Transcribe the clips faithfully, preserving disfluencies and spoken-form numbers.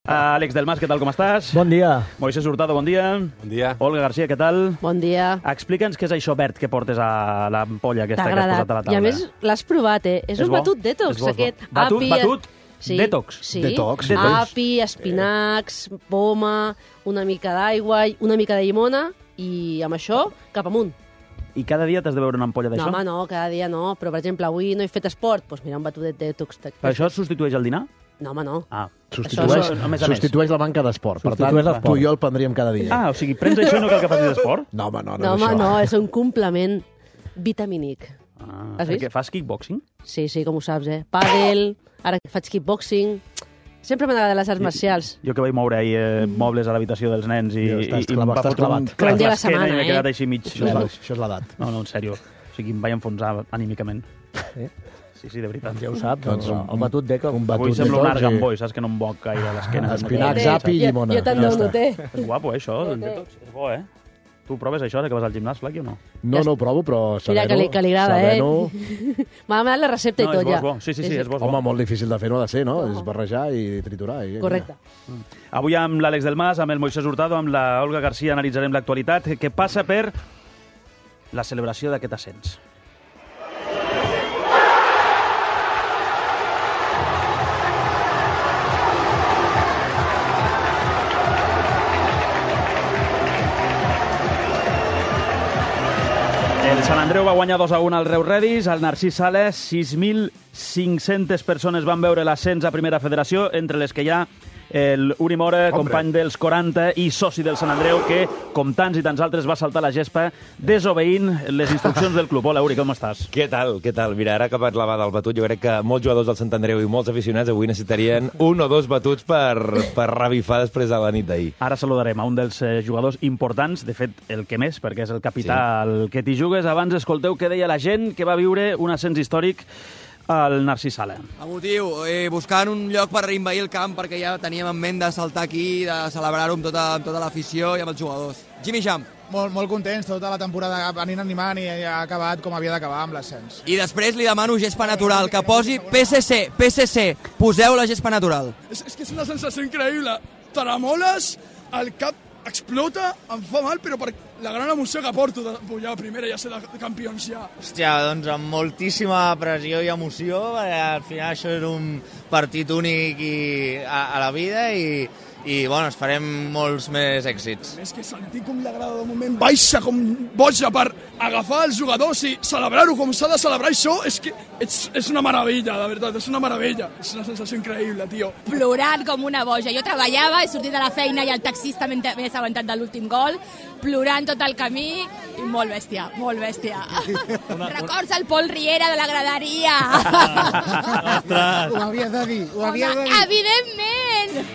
Àlex Delmas, què tal, com estàs? Bon dia. Moisés Hurtado, bon dia. Bon dia. Olga Garcia, què tal? Bon dia. Explica'ns què és això verd que portes a l'ampolla aquesta T'ha que has posat a la agradat. taula. I a més l'has provat, eh? És, És un bo? batut detox, És bo, és bo. aquest. Batut? Api, Batut? Sí. Detox? Sí. Detox, detox. Api, espinacs, poma, una mica d'aigua, una mica de llimona i amb això cap amunt. I cada dia t'has de beure una ampolla No, d'això? home, no, cada dia no. Però, per exemple, avui no he fet esport, doncs mira, un batudet detox. Per això substitueix el dinar? No, home, no. Ah, Substitueix, Això, a més a més. substitueix la banca d'esport. Per tant, Substitueix l'esport. tu i jo el prendríem cada dia. Ah, o sigui, prens això i no cal que facis esport? No, home, no, no, No, és home, això. no, és un complement vitamínic. Ah, Has vist? perquè fas kickboxing? Sí, sí, com ho saps, eh? Pàdel, ara que faig kickboxing... Sempre m'han agradat les arts marcials. Jo que vaig moure ahir eh, mobles a l'habitació dels nens i, Jo, estàs i, i em clavat, va estàs fotre un clavat. clat Un dia a la l'esquena setmana, i m'he eh? quedat així mig... Això és la- això és l'edat. No, no, en sèrio. O sigui, em vaig enfonsar anímicament. Sí, sí, de veritat. Ja ho saps, Doncs el, un- el batut deca. un Avui batut sembla un detox argan i- boi, saps que no em boc gaire a l'esquena. Espinacs, Té, té. api i Jo- llimona. Jo també Ja ho està. noté. És guapo, eh, això, el detox. És bo, eh? Tu proves això, ara que vas al gimnàs, Flaqui, o no? No, no ho provo, però Mira, sabent-ho... que li, que li agrada, eh? sabent-ho- M'ha demanat la recepta No, i és tot, bo, ja. és bo. Sí, sí, sí, és bo. és bo. Home, molt difícil de fer no ha de ser, no? No. És barrejar i triturar. I... Correcte. Avui amb l'Àlex Delmas, amb el Moisés Hurtado, amb la Olga Garcia analitzarem l'actualitat que passa per la celebració d'aquest ascens. El Sant Andreu va guanyar dos a un al Reus Redis, al Narcís Sales, sis mil cinc-centes persones van veure l'ascens a Primera Federació, entre les que hi ha el Uri Mora, company dels quaranta i soci del Sant Andreu, que, com tants i tants altres, va saltar la gespa desobeint les instruccions del club. Hola, Uri, com estàs? Què tal, què tal? Mira, ara que parlava del batut, jo crec que molts jugadors del Sant Andreu i molts aficionats avui necessitarien un o dos batuts per, per revifar després de la nit d'ahir. Ara saludarem a un dels eh, jugadors importants, de fet, el que més, perquè és el capità sí. el que t'hi jugues. Abans escolteu què deia la gent que va viure un ascens històric al Narcís Sala. Emotiu, eh, buscant un lloc per reinveir el camp perquè ja teníem en ment de saltar aquí, de celebrar-ho amb tota, amb tota l'afició i amb els jugadors. Jimmy Jam. Molt, molt contents, tota la temporada venint animant i ha acabat com havia d'acabar amb l'ascens. I després li demano gespa natural, que posi P S C, P S C, poseu la gespa natural. És, és que és una sensació increïble. Tremoles, el cap explota, em fa mal, però per la gran emoció que porto de pujar a primera i ja ser de campions ja. Hòstia, doncs amb moltíssima pressió i emoció, perquè al final això és un partit únic i, a, a la vida i, i bueno, esperem molts més èxits. És que sentir com la grada de moment baixa com boja per agafar els jugadors i celebrar-ho com s'ha de celebrar això, és que és, és una meravella, de veritat, és una meravella. És una sensació increïble, tio. Plorant com una boja. Jo treballava, he sortit de la feina i el taxista m'he m'he assabentat de l'últim gol, plorant tot el camí i molt bèstia, molt bèstia. Una, Records el Pol Riera de la graderia. Ostres! Ho havia de dir, ho havia de dir. Evidentment!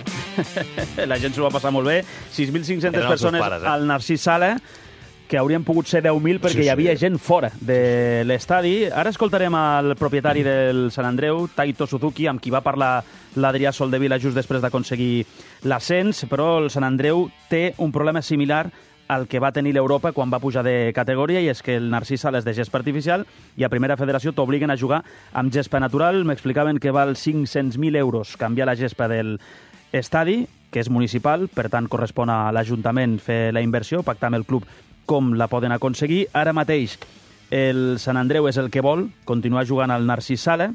La gent s'ho va passar molt bé. sis mil cinc-centes Eren els seus persones pares, eh? al Narcís Sala, que haurien pogut ser deu mil perquè Sí, hi havia sí. gent fora de l'estadi. Ara escoltarem el propietari del Sant Andreu, Taito Suzuki, amb qui va parlar l'Adrià Soldevila just després d'aconseguir l'ascens, però el Sant Andreu té un problema similar al que va tenir l'Europa quan va pujar de categoria, i és que el Narcís Sala és de gespa artificial i a Primera Federació t'obliguen a jugar amb gespa natural. M'explicaven que val cinc-cents mil euros canviar la gespa del estadi, que és municipal, per tant correspon a l'Ajuntament fer la inversió, pactar amb el club com la poden aconseguir. Ara mateix el Sant Andreu és el que vol, continuar jugant al Narcís Sala.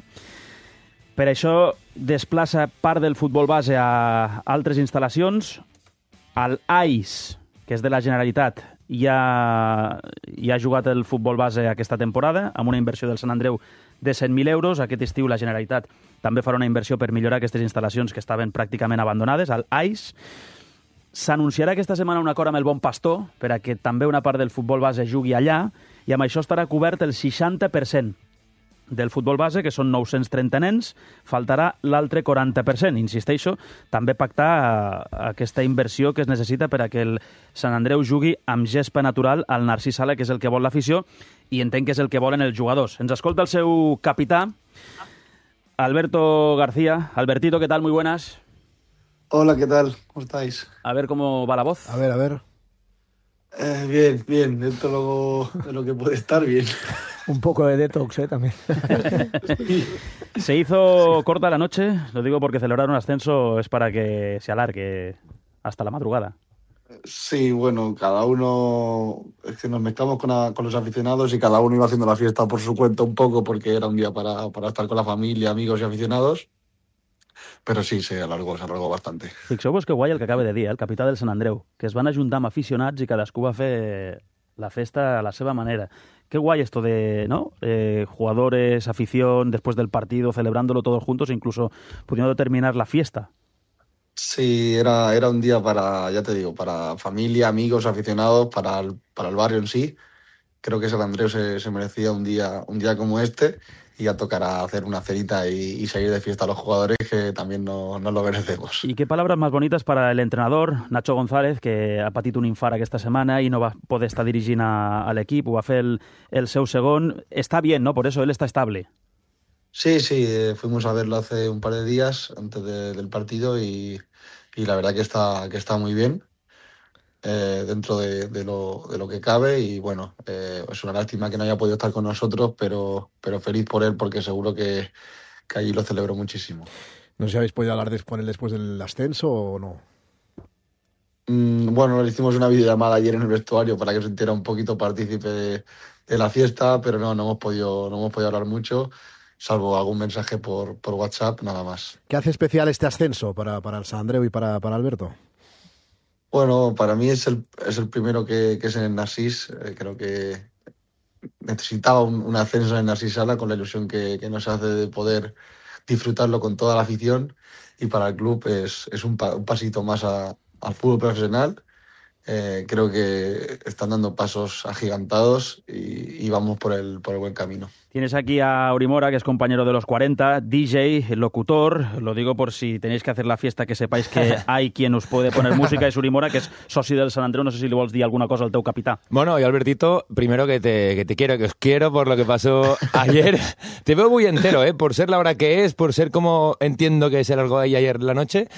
Per això desplaça part del futbol base a altres instal·lacions. Al A I S, que és de la Generalitat, ja, ja ha jugat el futbol base aquesta temporada, amb una inversió del Sant Andreu de cent mil euros. Aquest estiu la Generalitat també farà una inversió per millorar aquestes instal·lacions que estaven pràcticament abandonades, al A I S. S'anunciarà aquesta setmana un acord amb el Bon Pastor per a que també una part del futbol base jugui allà, i amb això estarà cobert el seixanta per cent del futbol base, que són nou-cents trenta nens, faltarà l'altre quaranta per cent. Insisteixo, també pactar eh, aquesta inversió que es necessita per a que el Sant Andreu jugui amb gespa natural al Narcís Sala, que és el que vol l'afició, i entenc que és el que volen els jugadors. Ens escolta el seu capità, Alberto García. Albertito, ¿qué tal? Muy buenas. Hola, ¿qué tal? ¿Cómo estáis? A ver cómo va la voz. A ver, a ver. Eh, bien, bien, dentro de lo, de lo que puede estar bien. Un poco de detox, ¿eh? También. Se hizo corta la noche, lo digo porque celebrar un ascenso es para que se alargue hasta la madrugada. Sí, bueno, cada uno, es que nos mezclamos con, a, con los aficionados y cada uno iba haciendo la fiesta por su cuenta un poco porque era un día para, para estar con la familia, amigos y aficionados. Però sí, se alargó, s'alargó bastante. Fixeu-vos que guai el que acaba de dir, eh? El capità del Sant Andreu, que es van ajuntar amb aficionats i cadascú va fer la festa a la seva manera. Qué guay esto de, ¿no? Eh, jugadores, afición, después del partido, celebrándolo todos juntos e incluso pudiendo terminar la fiesta. Sí, era, era un día para, ya te digo, para familia, amigos, aficionados, para el, para el barrio en sí. Creo que Sant Andreu se, se merecía un día, un día como este y ya tocará hacer una cenita y, y seguir de fiesta a los jugadores que también no, no lo merecemos. I qué palabras más bonitas para el entrenador, Nacho González, que ha patit un infart aquesta setmana i no va poder estar dirigint a, a l'equip, ho va fer el, el seu segon. Está bien, ¿no? Por eso él está estable. Sí, sí, eh, fuimos a verlo hace un par de días antes de, del partido y, y la verdad que está, que está muy bien. Eh, dentro de, de, lo, de lo que cabe y bueno, eh, es una lástima que no haya podido estar con nosotros, pero, pero feliz por él porque seguro que, que allí lo celebró muchísimo. No sé si habéis podido hablar con él después del ascenso o no. Mm, bueno, le hicimos una videollamada ayer en el vestuario para que se sintiera un poquito partícipe de, de la fiesta, pero no, no hemos podido, no hemos podido hablar mucho, salvo algún mensaje por, por WhatsApp, nada más. ¿Qué hace especial este ascenso para, para el Sant Andreu y para, para Alberto? Bueno, para mí es el, es el primero que, que es en el Narcís. Eh, creo que necesitaba un, un ascenso en el Narcís Sala con la ilusión que, que nos hace de poder disfrutarlo con toda la afición. Y para el club es, es un, pa, un pasito más a, al fútbol profesional. Eh, creo que están dando pasos agigantados y, y vamos por el, por el buen camino. Tienes aquí a Urimora, que es compañero de los cuarenta, D J, locutor. Lo digo por si tenéis que hacer la fiesta, que sepáis que hay quien os puede poner música. Es Urimora, que es soci del Sant Andreu. No sé si le vols dir alguna cosa al teu capità. Bueno, y Albertito, primero que te, que te quiero, que os quiero por lo que pasó ayer. Te veo muy entero, ¿eh? Por ser la hora que es, por ser como entiendo que se largó ahí ayer la noche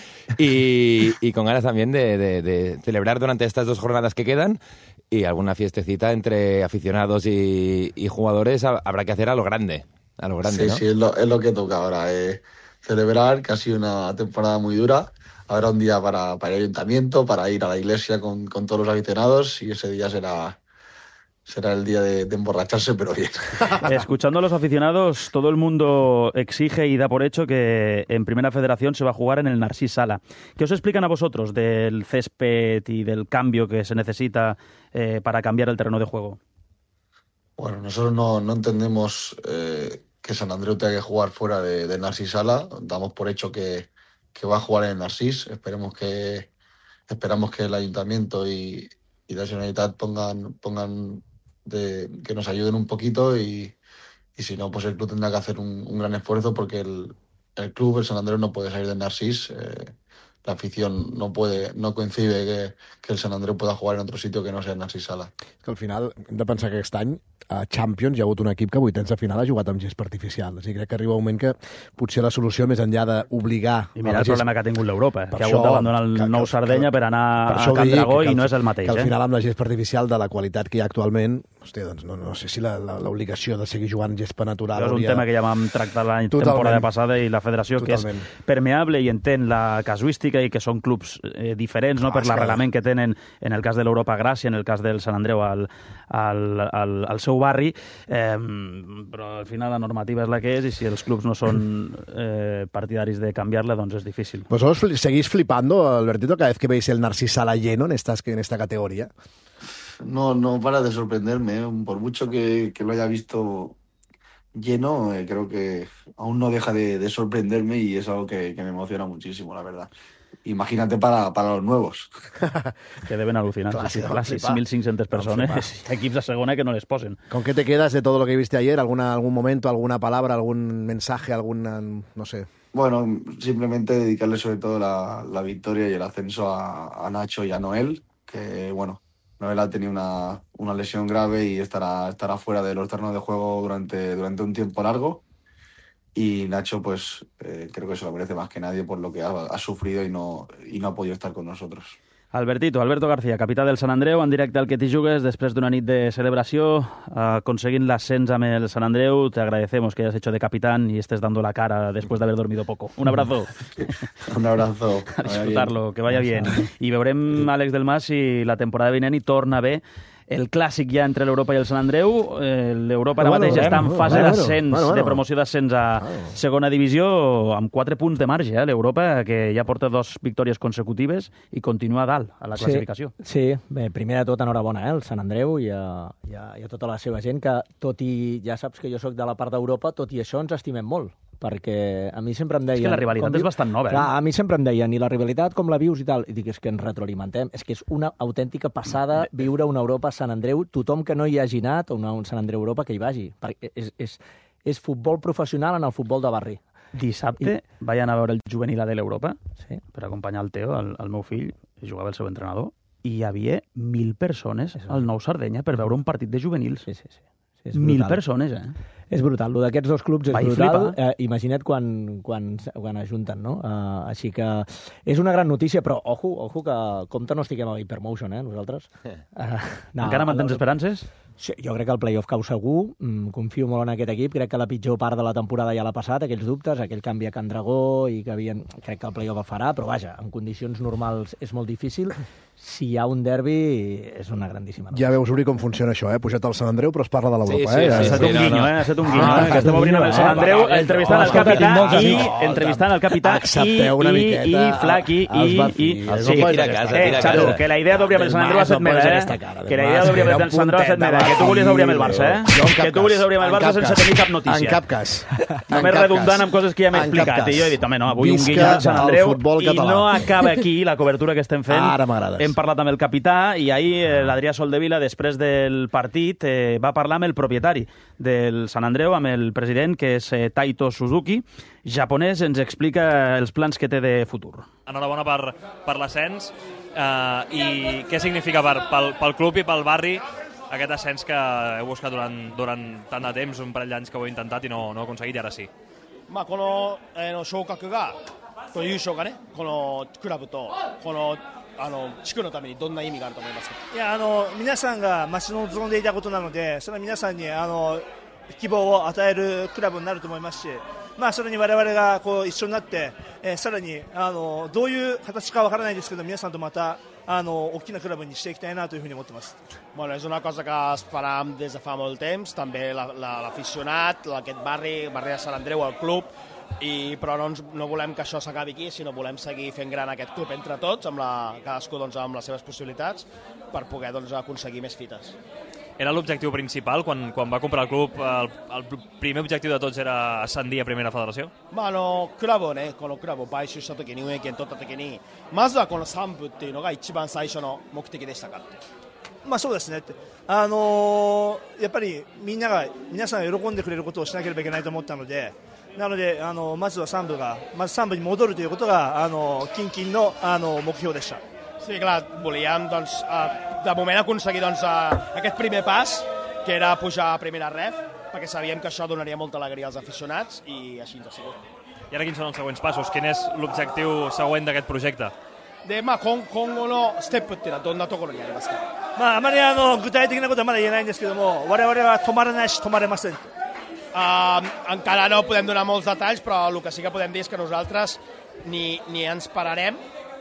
y, y con ganas también de, de, de celebrar durante estas dos jornadas que quedan y alguna fiestecita entre aficionados y, y jugadores habrá que hacer a lo grande, a lo grande, sí, ¿no? Sí, es lo, es lo que toca ahora, eh, celebrar casi una temporada muy dura. Habrá un día para, para el ayuntamiento, para ir a la iglesia con, con todos los aficionados y ese día será, será el día de, de emborracharse, pero bien. Escuchando a los aficionados, todo el mundo exige y da por hecho que en Primera Federación se va a jugar en el Narcís Sala. ¿Qué os explican a vosotros del césped y del cambio que se necesita eh, para cambiar el terreno de juego? Bueno, nosotros no, no entendemos eh, que Sant Andreu tenga que jugar fuera de, de Narcís Sala. Damos por hecho que, que va a jugar en el Narcís. Esperemos que, esperamos que el Ayuntamiento y, y la Generalitat pongan, pongan de, que nos ayuden un poquito y, y si no, pues el club tendrá que hacer un, un gran esfuerzo porque el, el club, el Sant Andreu, no puede salir del Narcís. Eh, la afición no puede, no coincide que, que el Sant Andreu pueda jugar en otro sitio que no sea el Narcís Sala. És que al final hem de pensar que aquest any a Champions hi ha hagut un equip que a vuitens de final ha jugat amb gespa artificial. O sigui, crec que arriba un moment que potser la solució, més enllà d'obligar... I mira el problema que ha tingut l'Europa, que ha hagut d'abandonar el nou Sardenya per anar a Can Dragó i no és el mateix. Que al eh? final amb la gespa artificial de la qualitat que hi ha actualment, hòstia, doncs no, no sé si l'obligació de seguir jugant gespa natural... És un hauria... tema que ja vam tractar la temporada passada i la federació, Totalment. que és permeable i entén la casuística i que són clubs eh, diferents, no? Per l'arrelament que tenen en el cas de l'Europa Gràcia, en el cas del Sant Andreu al, al, al, al seu barri, eh, però al final la normativa és la que és i si els clubs no són eh, partidaris de canviar-la, doncs és difícil. ¿Vosotros seguís flipando, Albertito, cada vez que veis el Narcís Sala lleno en, estas, en esta categoría? No, no para de sorprenderme, ¿eh? Por mucho que, que lo haya visto lleno, eh, creo que aún no deja de, de sorprenderme y es algo que, que me emociona muchísimo, la verdad. Imagínate para, para los nuevos. Que deben alucinar. Clar, sí, clar, seis mil cinc-centes persones, equips de segona que no les posen. ¿Con qué te quedas de todo lo que viste ayer? ¿Alguna, algún momento, alguna palabra, algún mensaje, alguna, no sé? Bueno, simplemente dedicarle sobre todo la, la victoria y el ascenso a, a Nacho y a Noel, que bueno, Noel ha tenido una, una lesión grave y estará, estará fuera de los terrenos de juego durante, durante un tiempo largo. Y Nacho, pues eh, creo que se lo merece más que nadie por lo que ha, ha sufrido y no, y no ha podido estar con nosotros. Albertito, Alberto García, capità del Sant Andreu, en directe al Que t'hi jugues, després d'una nit de celebració, aconseguint l'ascens amb el Sant Andreu. Te agradecemos que hayas hecho de capitán y estés dando la cara después de haber dormido poco. Un abrazo. Un abrazo. A disfrutarlo, que vaya bien. I veurem, Àlex del Mas, si la temporada vinent hi torna bé el clàssic ja entre l'Europa i el Sant Andreu. L'Europa ara mateix està en fase d'ascens, de promoció d'ascens a segona divisió, amb quatre punts de marge. L'Europa, que ja porta dos victòries consecutives i continua dalt a la classificació. Sí, bé, primer de tot, enhorabona, eh, al Sant Andreu i a, i, a, i a tota la seva gent, que tot i, ja saps que jo sóc de la part d'Europa, tot i això ens estimem molt, perquè a mi sempre em deien... És que la rivalitat és bastant nova, eh? Clar, a mi sempre em deien, i la rivalitat com la vius i tal, i dic, és que ens retroalimentem, és que és una autèntica passada viure una Europa Sant Andreu, tothom que no hi hagi anat a un Sant Andreu Europa que hi vagi, perquè és, és, és futbol professional en el futbol de barri. Dissabte I... vaig anar a veure el juvenil A de l'Europa, sí, per acompanyar el Teo, el, el meu fill, i jugava el seu entrenador, i hi havia mil persones al Nou Sardenya per veure un partit de juvenils. Sí, sí, sí. Mil persones, eh? És brutal. El d'aquests dos clubs és Vai brutal. Eh, imagina't quan, quan, quan ajunten, no? Uh, així que és una gran notícia, però ojo, ojo que compte no estiguem a Hypermotion, eh, nosaltres. Uh, no, Encara mantens esperances? Sí, jo crec que el playoff cau segur, mm, confio molt en aquest equip, crec que la pitjor part de la temporada ja l'ha passat, aquells dubtes, aquell canvi a Can Dragó, i que havien... crec que el playoff el farà, però vaja, en condicions normals és molt difícil. Si hi ha un derbi, és una grandíssima notícia. Ja veus, Uri, com funciona això, eh? Pujat al Sant Andreu, però es parla de l'Europa, sí, sí, eh? Sí, ha estat un guinyo, eh? Ha estat un guinyo, eh? Que estem obrint amb el Sant Andreu, entrevistant el capità i... entrevistant el capità i... i Flaqui i... Sí, tira a casa, tira a casa. Que la idea d'obrir amb el Sant Andreu ha estat meva, eh? Que la idea d'obrir amb el Sant Andreu ha estat meva. Que tu volies obrir amb el Barça, eh? Que tu volies obrir amb el Barça sense tenir cap notícia. En cap cas. Només redundant amb coses que ja m'he explicat. I jo he dit, home, no, avui un guinyo al Sant Andreu i no acaba aquí la cobertura que estem fent. Ara m'agrades. Hem parlat amb el capità i ahir l'Adrià Soldevila, després del partit, eh, va parlar amb el propietari del Sant Andreu, amb el president, que és eh, Taito Suzuki, japonès, ens explica els plans que té de futur. Enhorabona per, per l'ascens eh, i què significa per, pel, pel club i pel barri aquest ascens que heu buscat durant, durant tant de temps, un parell d'anys que ho he intentat i no, no ho he aconseguit, i ara sí. まあこの、えー、昇格がと優勝がね、このクラブとこのあの地区のためにどんな意味があると思いますか。 いや、あの皆さんが待ち望んでいたことなので、それは皆さんにあの希望を与えるクラブになると思いますし、まあそれに我々がこう一緒になって、えー、さらにあのどういう形かわからないですけど、皆さんとまたあの大きなクラブにしていきたいなというふうに思ってます。 Bueno, és una cosa que esperàvem des de fa molt temps, també l'aficionat, aquest barri, el barri de Sant Andreu, el club, i, però no, ens, no volem que això s'acabi aquí, sinó volem seguir fent gran aquest club entre tots, amb la, cadascú doncs, amb les seves possibilitats, per poder doncs, aconseguir més fites. Era l'objectiu principal quan, quan va comprar el club? El, el primer objectiu de tots era ascendir a Primera Federació? まあ、あのクラブをね、このクラブを買収した時に、運営権取った時に、まずはこのさん部っていうのが一番最初の目的でしたかって。 まあそうですねって、あのー、やっぱりみんなが皆さんが喜んでくれることをしなければいけないと思ったので、なのであのまずはさん部がまずさん部に戻るということがあの近々のあの目標でした。 Sí, clar, volíem doncs, de moment aconseguir doncs, aquest primer pas, que era pujar a primera ref, perquè sabíem que això donaria molta alegria als aficionats i així ens ha sigut. I ara quins són els següents passos? Quin és l'objectiu següent d'aquest projecte? で、まあ、今, 今後のステップっていうのはどんなところにありますか。 まあ、あまりあの具体的なことはまだ言えないんですけども、我々は止まらないし止まれません。 Uh, encara no podem donar molts detalls, però el que sí que podem dir és que nosaltres ni, ni ens pararem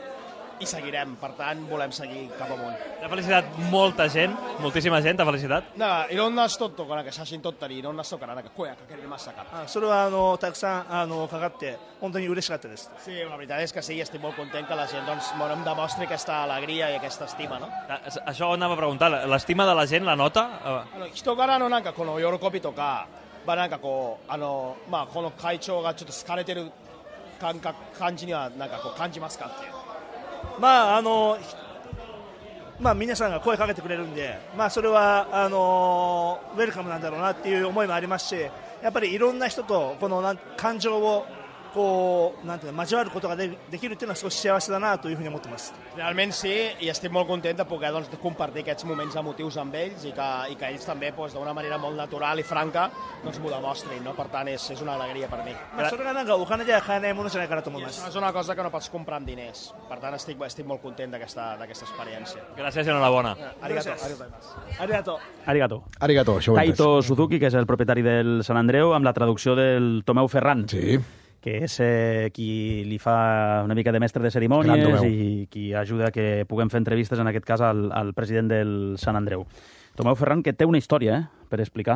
i seguirem, per tant volem seguir cap amunt. T'ha felicitat molta gent, moltíssima gent, t'ha felicitat? なんかいろんな人となんか写真撮ったり、いろんな人からなんか声がかけられましたか。 あ、それはあのたくさんあのかかって本当に嬉しかったです。 Sí, la veritat és que sí, estic molt content que la gent doncs, bueno, em demostri aquesta alegria i aquesta estima, no? Això anava a preguntar, l'estima de la gent, la nota? あの人柄のなんかこの喜びとか、まあなんかこうあのまあこの会長がちょっと好かれてる感覚感じにはなんかこう感じますかっていう。 まああのまあ皆さんが声かけてくれるんで、まあそれはあのウェルカムなんだろうなっていう思いもありますし、やっぱりいろんな人とこのなん感情をこうなんていうの交わることがでできるっていうのは少し幸せだなというふうに思ってます。 Realment sí, i estic molt content de poder doncs, compartir aquests moments emotius amb ells i que, i que ells també doncs, d'una manera molt natural i franca doncs, m'ho demostrin, no? Per tant és, és una alegria per mi. まあ、それがなんかお金では買えないものじゃないかなと思います。 És una cosa que no pots comprar amb diners, per tant estic, estic molt content d'aquesta experiència. Gràcies i enhorabona. Arigato. Arigato. Arigato. Arigato, això ho he entès. Taito Suzuki, que és el propietari del Sant Andreu, amb la traducció del Tomeu Ferran. Sí. Que és eh, qui li fa una mica de mestre de cerimònies i qui ajuda que puguem fer entrevistes, en aquest cas, al, al president del Sant Andreu. Tomeu Ferran, que té una història eh, per explicar.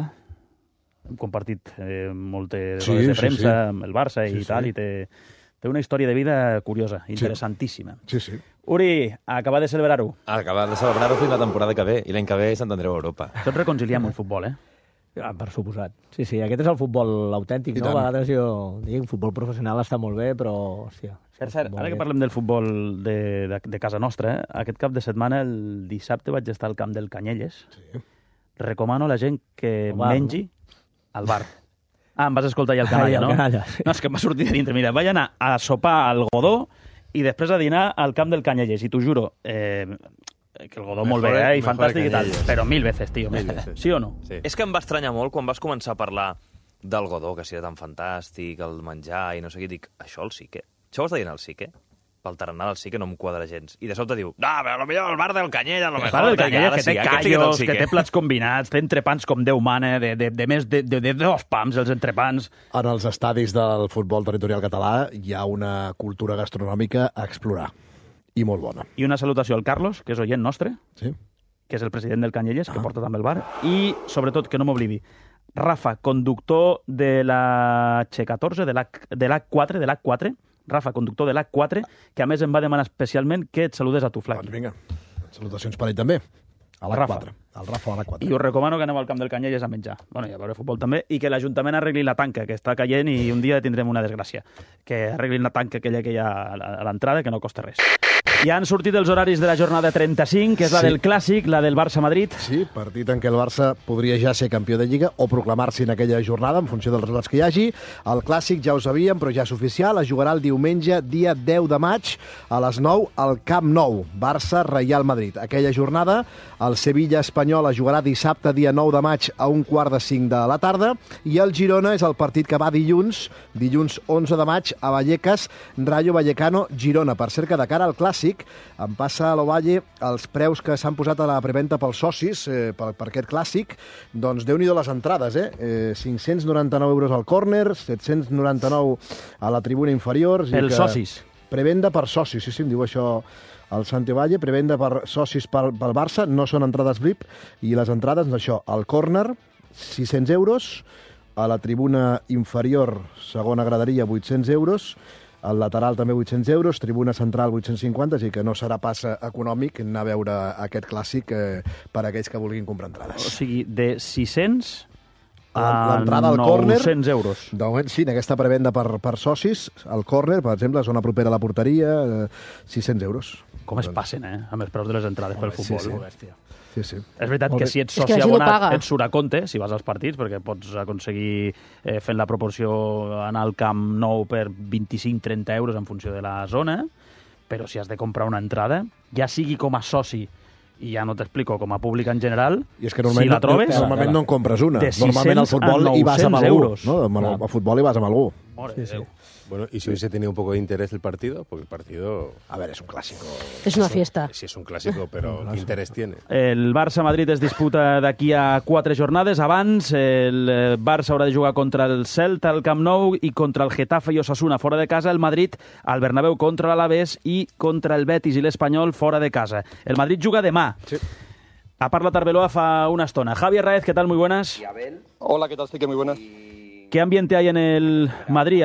Hem compartit eh, moltes sí, rodes de sí, premsa sí. amb el Barça i sí, tal, sí. i té, té una història de vida curiosa, interessantíssima. Sí, sí. Uri, acaba de celebrar-ho. Acaba de celebrar-ho fins la temporada que ve, i l'any que ve Sant Andreu a Europa. Tots reconciliem el futbol, eh? Ah, per suposat. Sí, sí, aquest és el futbol autèntic, no? A vegades jo dic, el futbol professional està molt bé, però, hòstia... Per cert, ara que parlem del futbol de, de, de casa nostra, eh? Aquest cap de setmana, el dissabte, vaig estar al camp del Canyelles. Sí. Recomano a la gent que bar, mengi no? al bar. Ah, em vas escoltar ja el canalla, Ai, el no? canalla, sí. No, és que m'ha sortit de dintre. Mira, vaig anar a sopar al Godó i després a dinar al camp del Canyelles. I t'ho juro, eh, que el Godó molt bé, eh, i fantàstic i tal, però mil veces, tio. Mil veces. Sí o no? Sí. És que em va estranyar molt quan vas començar a parlar del Godó, que si era tan fantàstic, el menjar i no sé què, dic, això el Sique? Això ho has de dir al Sique? Pel tarannà del Sique no em quadra gens. I de sobte diu, no, però potser el bar del Canyella, a lo El mejor... bar del Canyella, que sí, té aquest sí que és el callos, que Sique. té plats combinats, té entrepans com Déu mana, de, de, de més de, de, de dos pams, els entrepans. En els estadis del futbol territorial català hi ha una cultura gastronòmica a explorar. I molt bona. I una salutació al Carlos, que és oient nostre, sí. que és el president del Canyelles, que ah. porta també el bar, i, sobretot, que no m'oblidi, Rafa, conductor de la Che catorze, de l'A quatre, de l'A quatre, Rafa, conductor de l'A quatre, que a més em va demanar especialment que et saludés a tu, Flac. Doncs vinga, salutacions per ell també. A l'A quatre. Al Rafa a l'A quatre. I us recomano que aneu al camp del Canyelles a menjar. Bueno, i a veure futbol també. I que l'Ajuntament arregli la tanca, que està caient i un dia tindrem una desgràcia. Que arreglin la tanca aquella que hi ha a l'entrada, que no costa res. Ja han sortit els horaris de la jornada trenta-cinc, que és la sí. del Clàssic, la del Barça-Madrid. Sí, partit en què el Barça podria ja ser campió de Lliga o proclamar-se en aquella jornada, en funció dels resultats que hi hagi. El Clàssic ja ho sabíem, però ja és oficial. Es jugarà el diumenge, dia deu de maig, a les nou, al Camp Nou. Barça-Reial Madrid. Aquella jornada, el Sevilla espanyol es jugarà dissabte, dia nou de maig, a un quart de cinc de la tarda. I el Girona és el partit que va dilluns, dilluns onze de maig, a Vallecas, Rayo Vallecano, Girona. Per cert, que de cara al Clàssic, em passa a l'Ovalle els preus que s'han posat a la preventa pels socis eh, per, per aquest clàssic, doncs déu-n'hi-do les entrades, eh? eh cinc-cents noranta-nou euros al córner, set-cents noranta-nou a la tribuna inferior. Pels que... socis. Prevenda per socis, sí, sí, em diu això el Santi Ovalle, prevenda per socis pel, pel Barça, no són entrades V I P, i les entrades, això, al córner, sis-cents euros, a la tribuna inferior, segona graderia, vuit-cents euros, al lateral també vuit-cents euros, tribuna central vuit-cents cinquanta, així que no serà pas econòmic anar a veure aquest clàssic eh, per a aquells que vulguin comprar entrades. O sigui, de sis-cents a l'entrada al córner, nou-cents euros. De moment, sí, en aquesta prevenda per, per socis, al córner, per exemple, zona propera a la porteria, eh, sis-cents euros. Com es passen, eh, amb els preus de les entrades pel futbol. Sí, sí. Sí, sí. És veritat que si ets soci abonat et surt a compte, si vas als partits, perquè pots aconseguir, eh, fent la proporció, anar al Camp Nou per vint-i-cinc a trenta euros en funció de la zona, però si has de comprar una entrada, ja sigui com a soci, i ja no t'explico, com a públic en general, I és que si la trobes... No, normalment no en compres una. Normalment al futbol hi vas amb algú. Euros. No? Al futbol hi vas amb algú. Sí, sí. Bueno, y si hubiese tenido un poco de interés el partido, porque el partido... A ver, es un clásico. Es una fiesta. Sí, es un clásico, pero ¿qué interés tiene? El Barça-Madrid es disputa d'aquí a quatre jornades. Abans, el Barça haurà de jugar contra el Celta al Camp Nou i contra el Getafe i Osasuna fora de casa. El Madrid al Bernabéu contra l'Alavés i contra el Betis i l'Espanyol fora de casa. El Madrid juga demà. Sí. Ha parlat Arbeloa fa una estona. Javier Raez, ¿qué tal? Muy buenas. Hola, ¿qué tal? Sí, que muy buenas. ¿Qué ambiente hay en el Madrid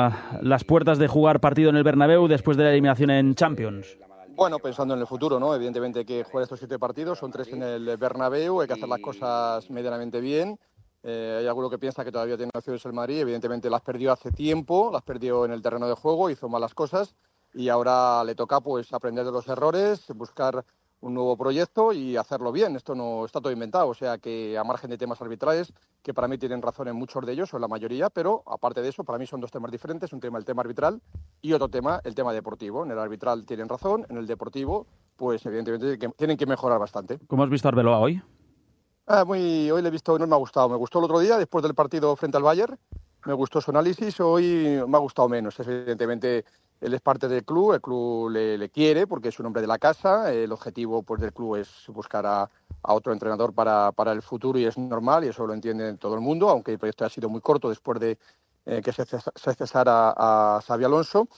a las puertas de jugar partido en el Bernabéu después de la eliminación en Champions? Bueno, pensando en el futuro, ¿no? Evidentemente hay que jugar estos siete partidos, son tres en el Bernabéu, hay que hacer las cosas medianamente bien. Eh, hay alguno que piensa que todavía tiene opciones el Madrid, evidentemente las perdió hace tiempo, las perdió en el terreno de juego, hizo malas cosas y ahora le toca pues aprender de los errores, buscar un nuevo proyecto y hacerlo bien. Esto no está todo inventado, o sea que a margen de temas arbitrales, que para mí tienen razón en muchos de ellos, o en la mayoría, pero aparte de eso, para mí son dos temas diferentes, un tema el tema arbitral y otro tema el tema deportivo. En el arbitral tienen razón, en el deportivo, pues evidentemente que tienen que mejorar bastante. ¿Cómo has visto a Arbeloa hoy? Ah, muy, hoy le he visto, no me ha gustado, me gustó el otro día, después del partido frente al Bayern, me gustó su análisis, hoy me ha gustado menos, evidentemente. Él es parte del club, el club le, le quiere porque es un hombre de la casa, el objetivo pues, del club es buscar a, a otro entrenador para, para el futuro y es normal y eso lo entiende todo el mundo, aunque el proyecto ha sido muy corto después de eh, que se, se cesara a Xabi Alonso.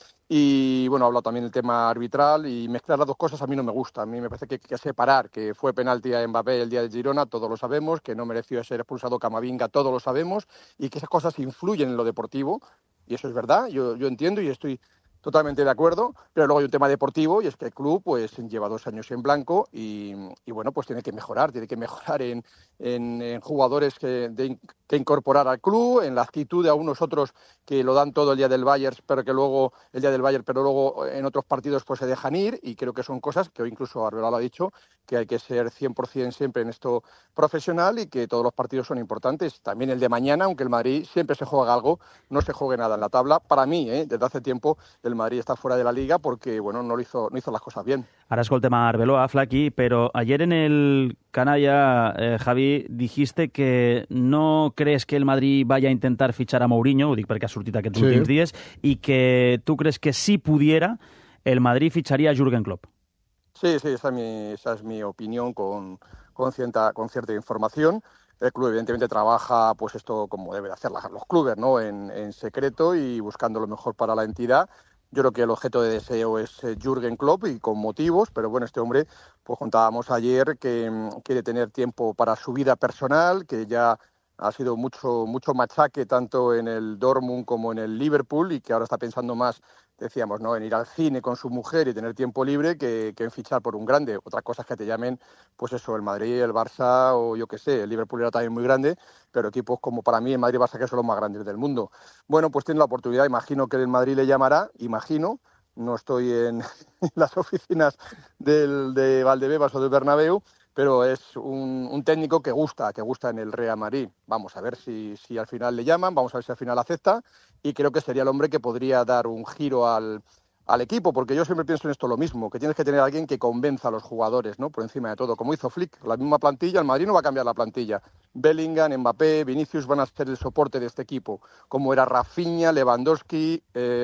Y bueno, ha hablado también del tema arbitral y mezclar las dos cosas a mí no me gusta, a mí me parece que hay que separar, que fue penalti a Mbappé el día de Girona, todos lo sabemos, que no mereció ser expulsado Camavinga, todos lo sabemos, y que esas cosas influyen en lo deportivo, y eso es verdad, yo, yo entiendo y estoy totalmente de acuerdo, pero luego hay un tema deportivo y es que el club pues lleva dos años en blanco y, y bueno, pues tiene que mejorar, tiene que mejorar en, en, en jugadores que, de, que incorporar al club, en la actitud de algunos otros que lo dan todo el día del Bayern, pero que luego el día del Bayern, pero luego en otros partidos pues se dejan ir y creo que son cosas que hoy incluso Arbeloa lo ha dicho, que hay que ser cien por ciento siempre en esto profesional y que todos los partidos son importantes. También el de mañana, aunque el Madrid siempre se juega algo, no se juegue nada en la tabla. Para mí, ¿eh? desde hace tiempo, el Madrid está fuera de la Liga porque bueno, no, lo hizo, no hizo las cosas bien. Ahora escoltem a Arbeloa, Flaqui, pero ayer en el Canalla, eh, Javi, dijiste que no crees que el Madrid vaya a intentar fichar a Mourinho, ho dic perquè ha sortit aquests sí. últims dies, i que tu crees que si pudiera, el Madrid ficharía a Jürgen Klopp. Sí, sí, esa es mi, esa es mi opinión con, con, cierta, con cierta información. El club evidentemente trabaja pues esto como deben hacer los clubes, ¿no? En, en secreto y buscando lo mejor para la entidad. Yo creo que el objeto de deseo es Jürgen Klopp y con motivos, pero bueno, este hombre, pues contábamos ayer que quiere tener tiempo para su vida personal, que ya ha sido mucho, mucho machaque tanto en el Dortmund como en el Liverpool y que ahora está pensando más, decíamos, ¿no?, en ir al cine con su mujer y tener tiempo libre que, que en fichar por un grande. Otra cosa es que te llamen, pues eso, el Madrid, el Barça o yo qué sé, el Liverpool era también muy grande, pero equipos como para mí el Madrid y Barça que son los más grandes del mundo. Bueno, pues tiene la oportunidad, imagino que el Madrid le llamará, imagino, no estoy en las oficinas del, de Valdebebas o del Bernabéu, pero es un, un técnico que gusta, que gusta en el Real Madrid. Vamos a ver si, si al final le llaman, vamos a ver si al final acepta y creo que sería el hombre que podría dar un giro al, al equipo, porque yo siempre pienso en esto lo mismo, que tienes que tener a alguien que convenza a los jugadores, ¿no?, por encima de todo, como hizo Flick, la misma plantilla, el Madrid no va a cambiar la plantilla. Bellingham, Mbappé, Vinicius van a ser el soporte de este equipo, como era Rafinha, Lewandowski,